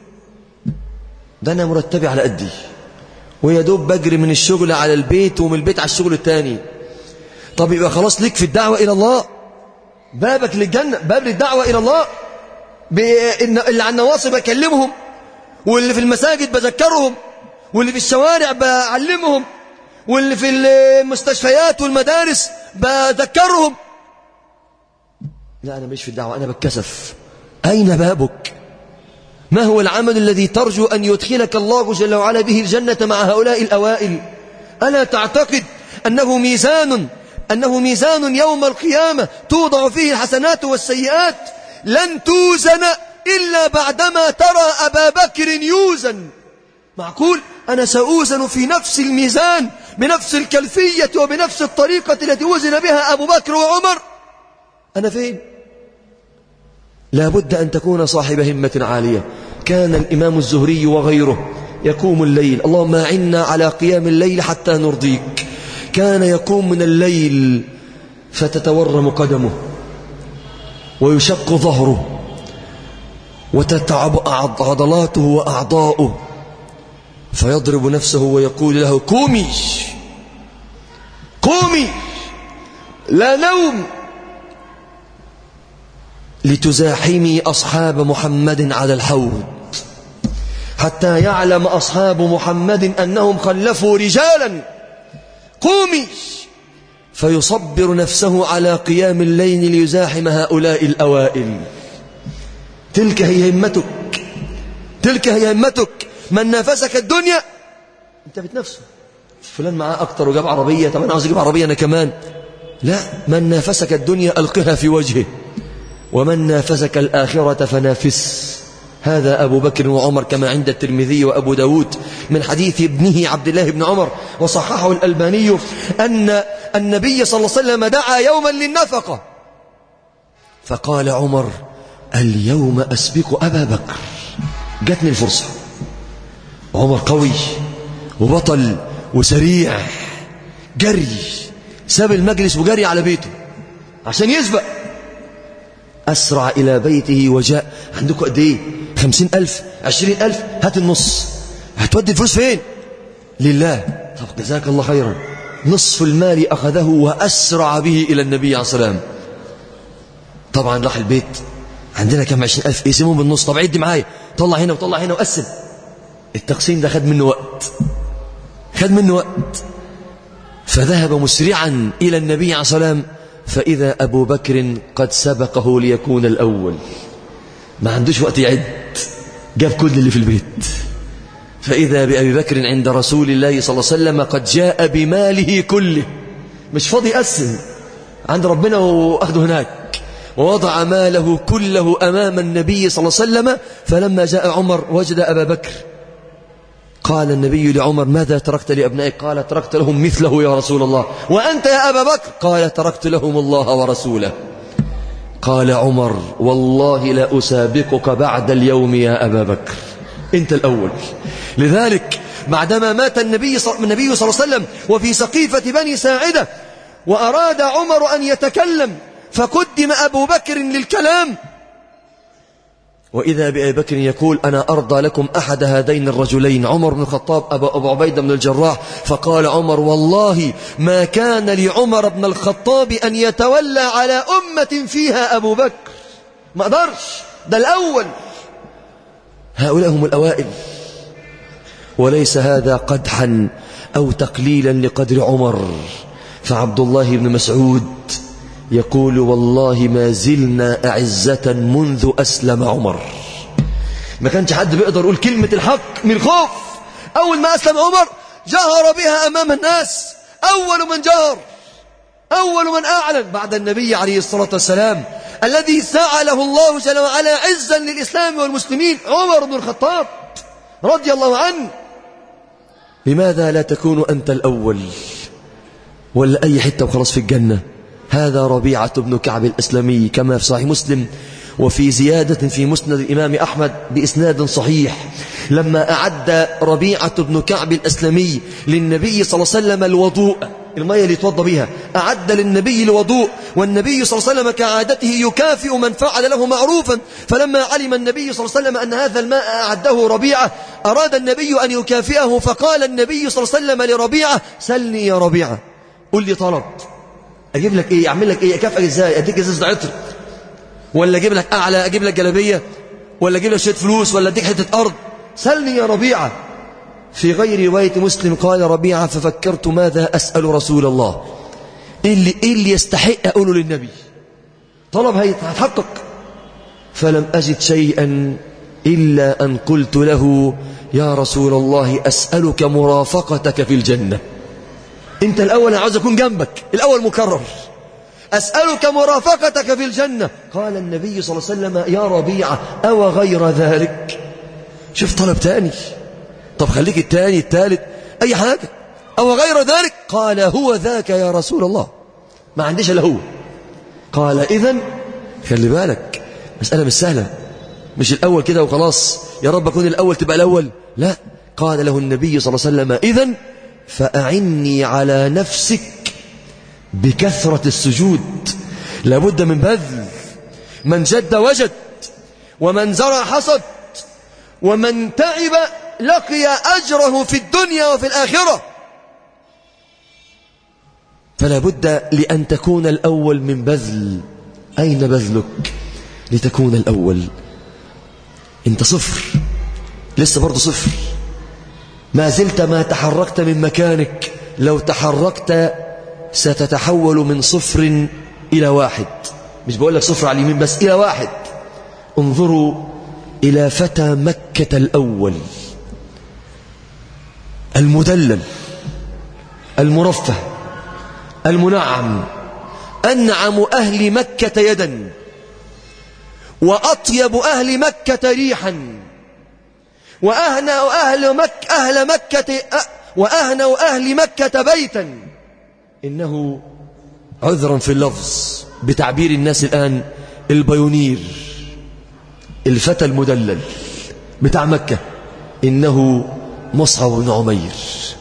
ده أنا مرتبي على قدي، ويا دوب بجري من الشغل على البيت ومن البيت على الشغل التاني. طب يبقى خلاص ليك في الدعوة إلى الله، بابك للجنة، باب للدعوة إلى الله. اللي على النواصب بكلمهم، واللي في المساجد بذكرهم، واللي في الشوارع بعلمهم، واللي في المستشفيات والمدارس بذكرهم. لا أنا مش في الدعوة، أنا بتكسف. أين بابك؟ ما هو العمل الذي ترجو أن يدخلك الله جل وعلا به الجنة مع هؤلاء الأوائل؟ ألا تعتقد أنه ميزان أنه ميزان يوم القيامة توضع فيه الحسنات والسيئات؟ لن توزن إلا بعدما ترى أبا بكر يوزن. معقول أنا سأوزن في نفس الميزان بنفس الكيفية وبنفس الطريقة التي وزن بها أبو بكر وعمر؟ أنا فين؟ لا بد أن تكون صاحب همة عالية. كان الإمام الزهري وغيره يقوم الليل، اللهم أعنا على قيام الليل حتى نرضيك. كان يقوم من الليل فتتورم قدمه ويشق ظهره وتتعب عضلاته وأعضاؤه، فيضرب نفسه ويقول له: قومي قومي لا نوم، لتزاحمي أصحاب محمد على الحوض، حتى يعلم أصحاب محمد أنهم خلفوا رجالا قومي، فيصبر نفسه على قيام الليل ليزاحم هؤلاء الأوائل. تلك هي همتك، تلك هي همتك. من نافسك الدنيا انت بتنافسه، فلان معاه أكتر وجاب عربية، طب أنا عاوز أجيب عربية أنا كمان. لا، من نافسك الدنيا ألقها في وجهه، ومن نافسك الآخرة فنافس. هذا أبو بكر وعمر كما عند الترمذي وأبو داود من حديث ابنه عبد الله بن عمر وصححه الألباني أن النبي صلى الله عليه وسلم دعا يوما للنفقة، فقال عمر: اليوم أسبق أبا بكر. جاتني الفرصة. عمر قوي وبطل وسريع، جري، ساب المجلس وجري على بيته عشان يسبق. أسرع إلى بيته وجاء. عندكم قد إيه؟ خمسين ألف، عشرين ألف، هات النص. هتودي الفلوس فين؟ لله. طب جزاك الله خيرا. نصف المال أخذه وأسرع به إلى النبي عليه الصلاة والسلام. طبعا راح البيت، عندنا كم؟ عشرين ألف، يقسمون بالنص. طب عد معايا، طلع هنا وطلع هنا وقسم. التقسيم ده خد منه وقت، خد منه وقت. فذهب مسرعا إلى النبي عليه الصلاة والسلام، فإذا أبو بكر قد سبقه ليكون الأول. ما عندوش وقت يعد، جاب كل اللي في البيت. فإذا بأبي بكر عند رسول الله صلى الله عليه وسلم قد جاء بماله كله، مش فاضي يقسم، عند ربنا وأخذه هناك. ووضع ماله كله أمام النبي صلى الله عليه وسلم. فلما جاء عمر وجد أبا بكر، قال النبي لعمر: ماذا تركت لأبنائك؟ قال: تركت لهم مثله يا رسول الله. وأنت يا أبا بكر؟ قال: تركت لهم الله ورسوله. قال عمر: والله لا أسابقك بعد اليوم يا أبا بكر، أنت الأول. لذلك بعدما مات النبي صلى الله عليه وسلم وفي سقيفة بني ساعدة، وأراد عمر أن يتكلم فقدم أبو بكر للكلام، وإذا بأبي بكر يقول: أنا أرضى لكم أحد هذين الرجلين، عمر بن الخطاب أبو عبيدة بن الجراح. فقال عمر: والله ما كان لعمر بن الخطاب أن يتولى على أمة فيها أبو بكر، ما قدرش، ده الأول. هؤلاء هم الأوائل. وليس هذا قدحا أو تقليلا لقدر عمر. فعبد الله بن مسعود يقول: والله ما زلنا أعزة منذ أسلم عمر. ما كانش حد بيقدر يقول كلمة الحق من الخوف. أول ما أسلم عمر جهر بها أمام الناس، أول من جهر، أول من أعلن بعد النبي عليه الصلاة والسلام، الذي سعله الله جل وعلا عزا للإسلام والمسلمين، عمر بن الخطاب رضي الله عنه. لماذا لا تكون أنت الأول ولا أي حتة وخلاص في الجنة؟ هذا ربيعة بن كعب الأسلمي كما في صحيح مسلم، وفي زيادة في مسند الإمام أحمد بإسناد صحيح. لما أعد ربيعة بن كعب الأسلمي للنبي صلى الله عليه وسلم الوضوء، المية اللي يتوضى بها، أعد للنبي الوضوء، والنبي صلى الله عليه وسلم كعادته يكافئ من فعل له معروفا. فلما علم النبي صلى الله عليه وسلم أن هذا الماء أعده ربيعة، أراد النبي أن يكافئه، فقال النبي صلى الله عليه وسلم لربيعة: سلني يا ربيعة، قل لي طلب، أجيب لك إيه؟ أعمل لك إيه؟ أكافئك إزاي؟ أديك إزازة عطر، ولا أجيب لك أعلى، أجيب لك جلبية، ولا أجيب لك شوية فلوس، ولا أديك حتة أرض؟ سلني يا ربيعة. في غير رواية مسلم قال ربيعة: ففكرت ماذا أسأل رسول الله، إيه اللي, إيه اللي يستحق أقوله للنبي؟ طلب هيتحقق. فلم أجد شيئا إلا أن قلت له: يا رسول الله أسألك مرافقتك في الجنة. أنت الأول، أنا عاوز أكون جنبك، الأول مكرر، أسألك مرافقتك في الجنة. قال النبي صلى الله عليه وسلم: يا ربيعة أو غير ذلك؟ شوف طلب تاني. طب خليك التاني التالت أي حاجة، أو غير ذلك؟ قال: هو ذاك يا رسول الله، ما عنديش إلا هو. قال: إذن خلي بالك، مسألة مش سهلة، مش الأول كده وخلاص يا رب أكون الأول تبقى الأول، لا. قال له النبي صلى الله عليه وسلم: إذن فأعني على نفسك بكثرة السجود. لابد من بذل، من جد وجد، ومن زرع حصد، ومن تعب لقي أجره في الدنيا وفي الآخرة. فلا بد لأن تكون الأول من بذل. أين بذلك لتكون الأول؟ أنت صفر، لسه برضه صفر، ما زلت ما تحركت من مكانك لو تحركت ستتحول من صفر إلى واحد. مش بقول لك صفر على اليمين بس، إلى واحد. انظروا إلى فتى مكة الأول المدلل المرفه المنعم، أنعم أهل مكة يدا وأطيب أهل مكة ريحا وأهنأ أهل مكة أهل مكة وأهنأ أهل مكة بيتا. إنه عذرا في اللفظ بتعبير الناس الآن البيونير، الفتى المدلل بتاع مكة، إنه مصعب بن عمير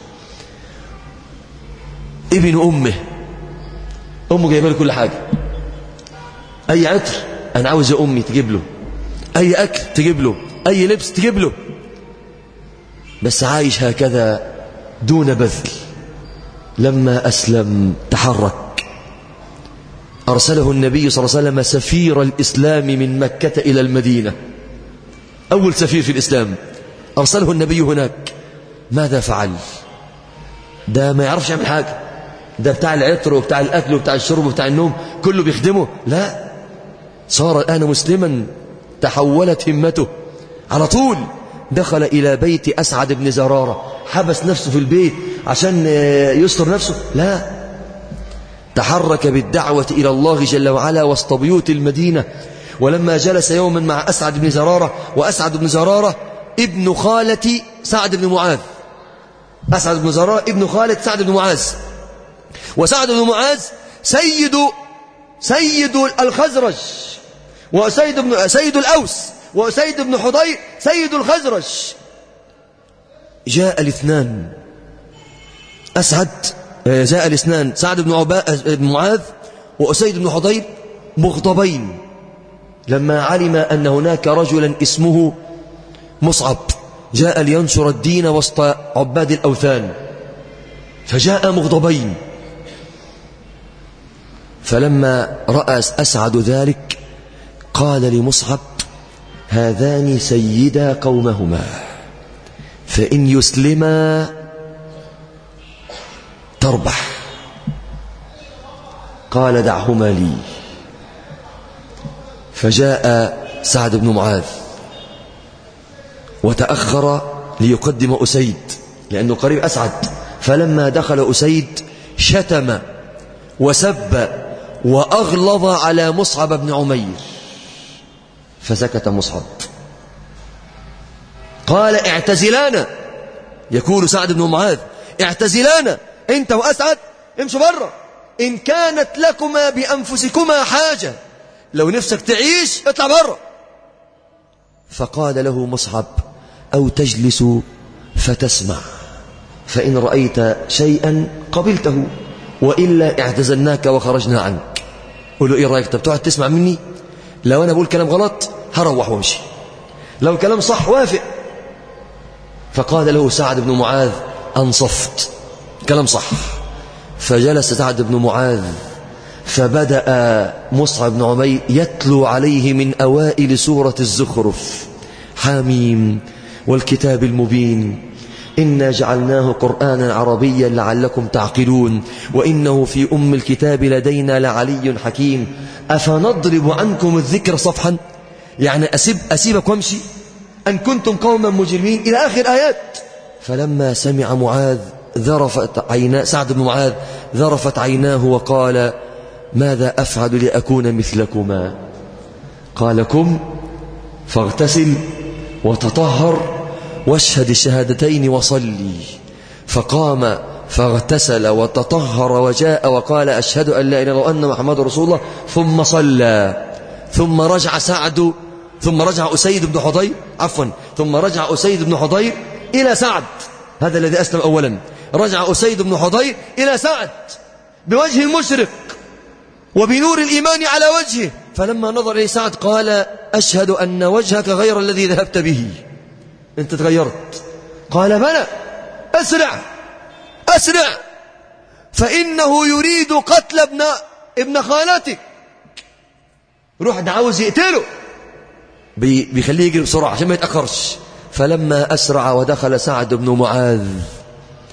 ابن أمه. أمه جايبه له كل حاجة، أي عطر أنا عاوز يا أمي تجيب له، أي أكل تجيب له، أي لبس تجيب له، بس عايش هكذا دون بذل. لما أسلم تحرك، أرسله النبي صلى الله عليه وسلم سفير الإسلام من مكة إلى المدينة، أول سفير في الإسلام أرسله النبي هناك. ماذا فعل؟ ده ما يعرفش يعمل حاجة، ده بتاع العطر وبتاع الأكل وبتاع الشرب وبتاع النوم كله بيخدمه. لا، صار الآن مسلما، تحولت همته. على طول دخل إلى بيت أسعد بن زرارة، حبس نفسه في البيت عشان يستر نفسه، لا، تحرك بالدعوة إلى الله جل وعلا وسط بيوت المدينة. ولما جلس يوما مع أسعد بن زرارة، وأسعد بن زرارة ابن خالة سعد بن معاذ، أسعد بن زرارة ابن خالة سعد بن معاذ، وسعد بن معاذ سيد سيد الخزرج، وسيد بن سيد الأوس، وسيد بن حضير سيد الخزرج. جاء الاثنان أسعد جاء الاثنان سعد بن, بن معاذ وأسيد بن حضير مغضبين لما علم أن هناك رجلا اسمه مصعب جاء لينشر الدين وسط عباد الأوثان، فجاء مغضبين. فلما رأى أسعد ذلك قال لمصعب: هذان سيدا قومهما، فإن يسلما تربح. قال: دعهما لي. فجاء سعد بن معاذ وتأخر ليقدم أسيد لأنه قريب أسعد. فلما دخل أسيد شتم وسب وأغلظ على مصعب بن عمير، فسكت مصعب. قال: اعتزلانا، يقول سعد بن معاذ: اعتزلانا انت وأسعد، امشوا برا، إن كانت لكما بأنفسكما حاجة، لو نفسك تعيش اطلع برا. فقال له مصعب: أو تجلس فتسمع، فإن رأيت شيئا قبلته، وإلا اعتزلناك وخرجنا عنك. قل له: إيه رأيك؟ طب تقعد تسمع مني؟ لو أنا بقول كلام غلط هروح وامشي، لو كلام صح وافق. فقال له سعد بن معاذ: أنصفت، كلام صح. فجلس سعد بن معاذ، فبدأ مصعب بن عمير يتلو عليه من أوائل سورة الزخرف: حاميم والكتاب المبين، إنا جعلناه قرآنا عربيا لعلكم تعقلون، وإنه في أم الكتاب لدينا لعلي حكيم، أفنضرب عنكم الذكر صفحا، يعني أسيب أسيبك وامشي، أن كنتم قوما مجرمين، إلى آخر آيات. فلما سمع معاذ ذرفت عيناه، سعد بن معاذ ذرفت عيناه وقال: ماذا أفعل لأكون مثلكما؟ قال: قم فاغتسل وتطهر واشهد الشهادتين وصلي. فقام فاغتسل وتطهر وجاء وقال: أشهد أن لا إله إلا الله وأن محمد رسول الله، ثم صلى. ثم رجع سعد ثم رجع أسيد بن حضير عفوا ثم رجع أسيد بن حضير إلى سعد، هذا الذي أسلم أولا. رجع أسيد بن حضير إلى سعد بوجه مشرق وبنور الإيمان على وجهه. فلما نظر إليه سعد قال: أشهد أن وجهك غير الذي ذهبت به، أنت تغيرت. قال: بلى، أسرع أسرع، فإنه يريد قتل ابن ابن خالتك. روح، ده عاوز يقتله، بيخليه يجري بسرعة عشان ما يتأخرش. فلما أسرع ودخل سعد بن معاذ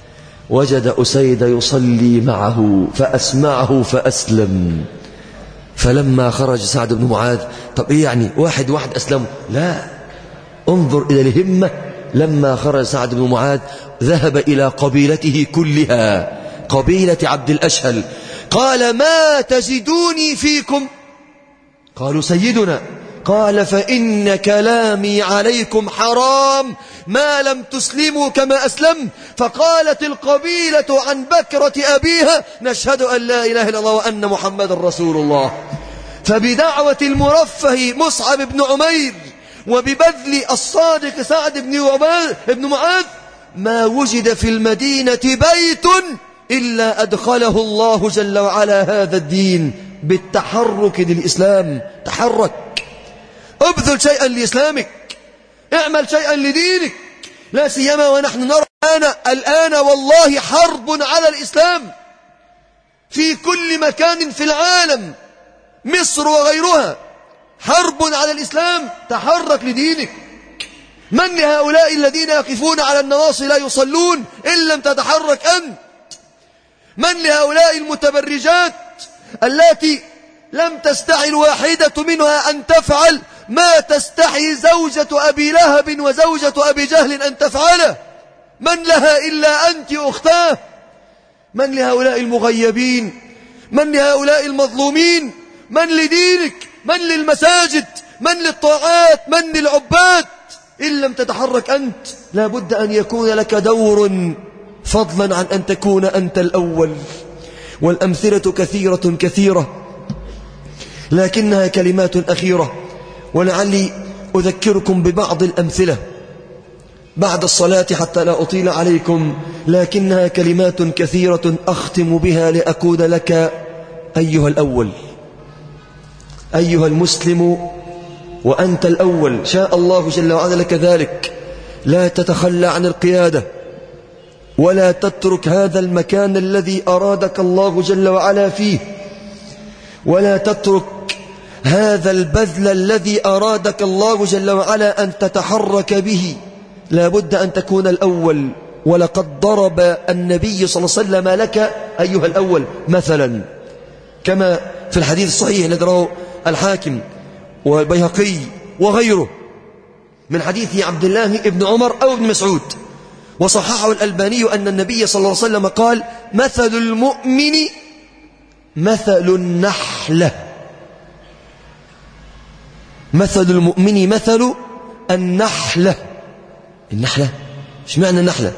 وجد أسيد يصلي معه فأسمعه فأسلم. فلما خرج سعد بن معاذ، طب إيه يعني واحد واحد أسلم؟ لا، انظر إلى الهمة. لما خرج سعد بن معاذ ذهب إلى قبيلته كلها، قبيلة عبد الأشهل، قال: ما تجدوني فيكم؟ قالوا: سيدنا. قال: فإن كلامي عليكم حرام ما لم تسلموا كما أسلم. فقالت القبيلة عن بكرة أبيها: نشهد أن لا إله إلا الله وأن محمد رسول الله. فبدعوة المرفه مصعب بن عمير وببذل الصادق سعد بن معاذ ما وجد في المدينة بيت إلا أدخله الله جل وعلا هذا الدين بالتحرك للإسلام. تحرك، ابذل شيئا لإسلامك، اعمل شيئا لدينك، لا سيما ونحن نرى الآن, الآن والله حرب على الإسلام في كل مكان في العالم، مصر وغيرها، حرب على الإسلام. تحرك لدينك. من لهؤلاء الذين يقفون على النواصي لا يصلون إن لم تتحرك أنت؟ من لهؤلاء المتبرجات التي لم تستحي الواحدة منها أن تفعل ما تستحي زوجة أبي لهب وزوجة أبي جهل أن تفعله؟ من لها إلا أنت أختاه؟ من لهؤلاء المغيبين؟ من لهؤلاء المظلومين؟ من لدينك؟ من للمساجد؟ من للطاعات؟ من للعباد؟ إن لم تتحرك أنت لا بد أن يكون لك دور، فضلا عن أن تكون أنت الأول. والأمثلة كثيرة كثيرة لكنها كلمات أخيرة، ولعلي أذكركم ببعض الأمثلة بعد الصلاة حتى لا أطيل عليكم، لكنها كلمات كثيرة أختم بها لأكون لك أيها الأول، أيها المسلم، وأنت الأول شاء الله جل وعلا لك ذلك. لا تتخلى عن القيادة، ولا تترك هذا المكان الذي أرادك الله جل وعلا فيه، ولا تترك هذا البذل الذي أرادك الله جل وعلا أن تتحرك به. لا بد أن تكون الأول. ولقد ضرب النبي صلى الله عليه وسلم لك أيها الأول مثلا، كما في الحديث الصحيح الذي رواه الحاكم والبيهقي وغيره من حديث عبد الله بن عمر أو ابن مسعود، وصححه الألباني أن النبي صلى الله عليه وسلم قال: مثل المؤمن مثل النحلة. مثل المؤمن مثل النحلة. النحلة، ايش معنى النحلة؟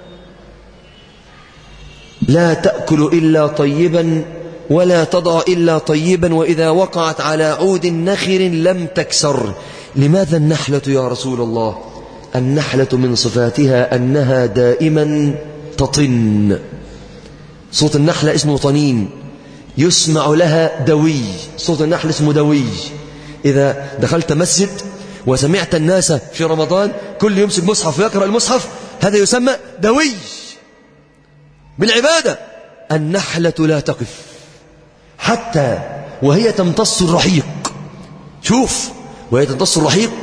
لا تأكل إلا طيبا ولا تضع إلا طيبا، وإذا وقعت على عود نخر لم تكسر. لماذا النحلة يا رسول الله؟ النحلة من صفاتها أنها دائما تطن. صوت النحلة اسمه طنين، يسمع لها دوي. صوت النحل اسمه دوي. إذا دخلت مسجد وسمعت الناس في رمضان كل يمسك مصحف ويقرأ المصحف، هذا يسمى دوي بالعبادة. النحلة لا تقف حتى وهي تمتص الرحيق. شوف، وهي تمتص الرحيق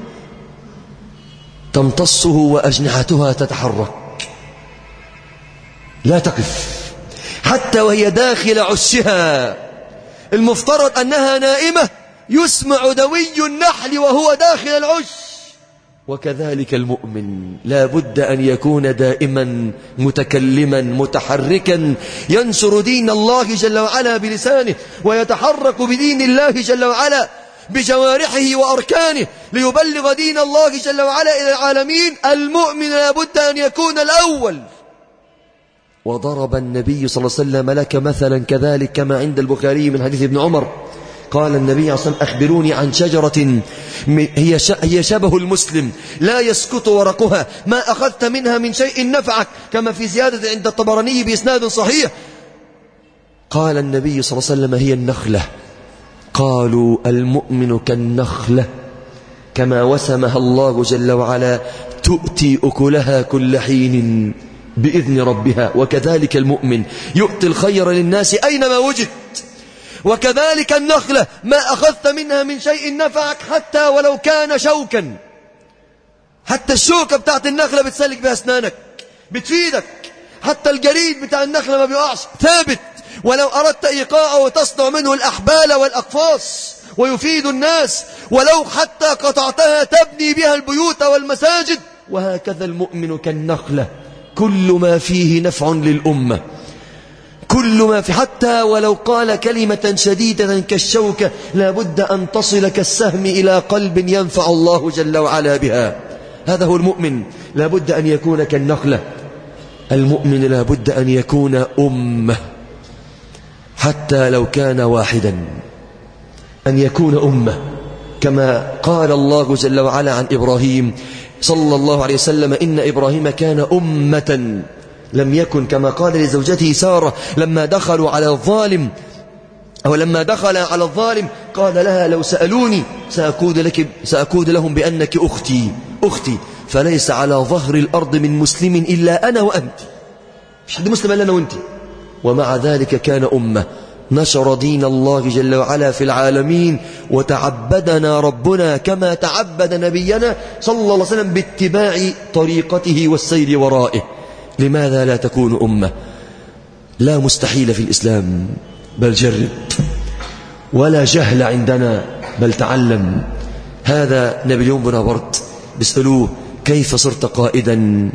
تمتصه وأجنحتها تتحرك، لا تقف حتى وهي داخل عشها. المفترض أنها نائمة، يسمع دوي النحل وهو داخل العش. وكذلك المؤمن لا بد أن يكون دائما متكلما متحركا، ينشر دين الله جل وعلا بلسانه، ويتحرك بدين الله جل وعلا بجوارحه وأركانه ليبلغ دين الله جل وعلا إلى العالمين. المؤمن لا بد أن يكون الأول. وضرب النبي صلى الله عليه وسلم لك مثلا كذلك كما عند البخاري من حديث ابن عمر، قال النبي صلى الله عليه وسلم: أخبروني عن شجرة هي شبه المسلم لا يسكت ورقها، ما أخذت منها من شيء نفعك، كما في زيادة عند الطبراني بإسناد صحيح. قال النبي صلى الله عليه وسلم: هي النخلة. قالوا: المؤمن كالنخلة كما وسمها الله جل وعلا، تؤتي أكلها كل حين بإذن ربها. وكذلك المؤمن يؤتي الخير للناس أينما وجد. وكذلك النخلة ما أخذت منها من شيء نفعك حتى ولو كان شوكا، حتى الشوكة بتاعت النخلة بتسلك بها أسنانك، بتفيدك. حتى الجريد بتاع النخلة ما بيقعش ثابت، ولو أردت إيقاعه تصنع منه الأحبال والأقفاص ويفيد الناس، ولو حتى قطعتها تبني بها البيوت والمساجد. وهكذا المؤمن كالنخلة، كل ما فيه نفع للأمة، كل ما في، حتى ولو قال كلمة شديدة كالشوكة لابد أن تصل كالسهم إلى قلب ينفع الله جل وعلا بها. هذا هو المؤمن، لابد أن يكون كالنخلة. المؤمن لابد أن يكون أمة، حتى لو كان واحدا، أن يكون أمة، كما قال الله جل وعلا عن إبراهيم صلى الله عليه وسلم: إن إبراهيم كان أمة لم يكن، كما قال لزوجته سارة لما دخلوا على الظالم أو لما دخل على الظالم قال لها: لو سألوني سأقول لك سأقول لهم بأنك أختي أختي فليس على ظهر الأرض من مسلم إلا أنا وأنت، مش حد مسلم إلا أنا وأنت. ومع ذلك كان أمة، نشر دين الله جل وعلا في العالمين، وتعبدنا ربنا كما تعبد نبينا صلى الله عليه وسلم باتباع طريقته والسير ورائه. لماذا لا تكون أمة؟ لا مستحيل في الإسلام، بل جرب، ولا جهل عندنا، بل تعلم. هذا نابليون بونابرت بيسألوه: كيف صرت قائدا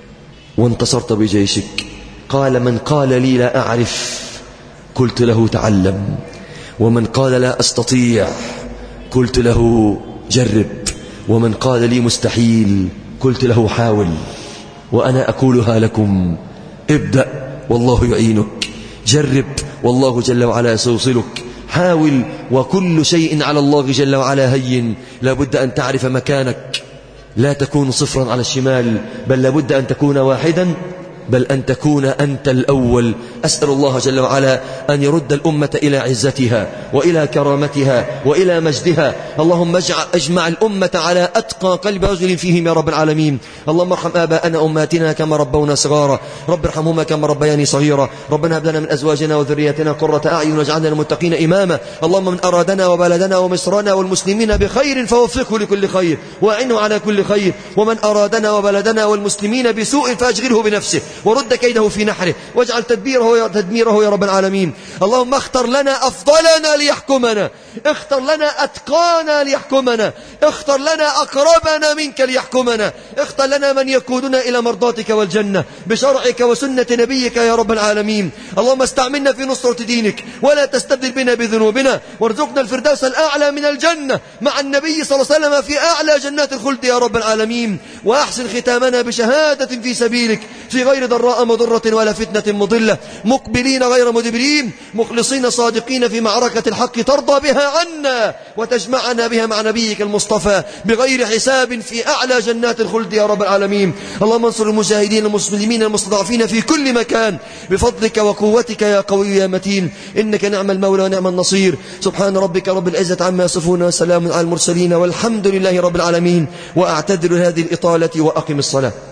وانتصرت بجيشك؟ قال: من قال لي لا أعرف قلت له تعلم، ومن قال لا أستطيع قلت له جرب، ومن قال لي مستحيل قلت له حاول. وأنا أقولها لكم: ابدأ والله يعينك، جرب والله جل وعلا سيوصلك، حاول، وكل شيء على الله جل وعلا هين. لابد أن تعرف مكانك، لا تكون صفرا على الشمال، بل لابد أن تكون واحدا، بل أن تكون أنت الأول. أسأل الله جل وعلا أن يرد الأمة إلى عزتها وإلى كرامتها وإلى مجدها. اللهم اجمع الأمة على أتقى قلب رجل فيهم يا رب العالمين. اللهم ارحم آباءنا أماتنا كما ربونا صغارا، رب ارحمهما كما ربياني صغيرا. ربنا هب لنا من أزواجنا وذرياتنا قرة أعين واجعلنا للمتقين إماما. اللهم من أرادنا وبلدنا ومصرنا والمسلمين بخير فوفقه لكل خير وأعنه على كل خير، ومن أرادنا وبلدنا والمسلمين بسوء فأشغله بنفسه ورد كيده في نحره، واجعل تدبيره تدميره يا رب العالمين. اللهم اختر لنا أفضلنا ليحكمنا، اختر لنا أتقانا ليحكمنا، اختر لنا أقربنا منك ليحكمنا، اختر لنا من يقودنا إلى مرضاتك والجنة بشرعك وسنة نبيك يا رب العالمين. اللهم استعملنا في نصرة دينك ولا تستبدل بنا بذنوبنا، وارزقنا الفردوس الأعلى من الجنة مع النبي صلى الله عليه وسلم في أعلى جنات الخلد يا رب العالمين. وأحسن ختامنا بشهادة في سبيلك في غير ضراء مضرة ولا فتنة مضلة، مقبلين غير مدبرين، مخلصين صادقين في معركة الحق ترضى بها عنا وتجمعنا بها مع نبيك المصطفى بغير حساب في أعلى جنات الخلد يا رب العالمين. اللهم انصر المجاهدين المسلمين المستضعفين في كل مكان بفضلك وقوتك يا قوي يا متين، إنك نعم المولى ونعم النصير. سبحان ربك رب العزة عما يصفون وسلام على المرسلين والحمد لله رب العالمين. وأعتذر هذه الإطالة وأقم الصلاة.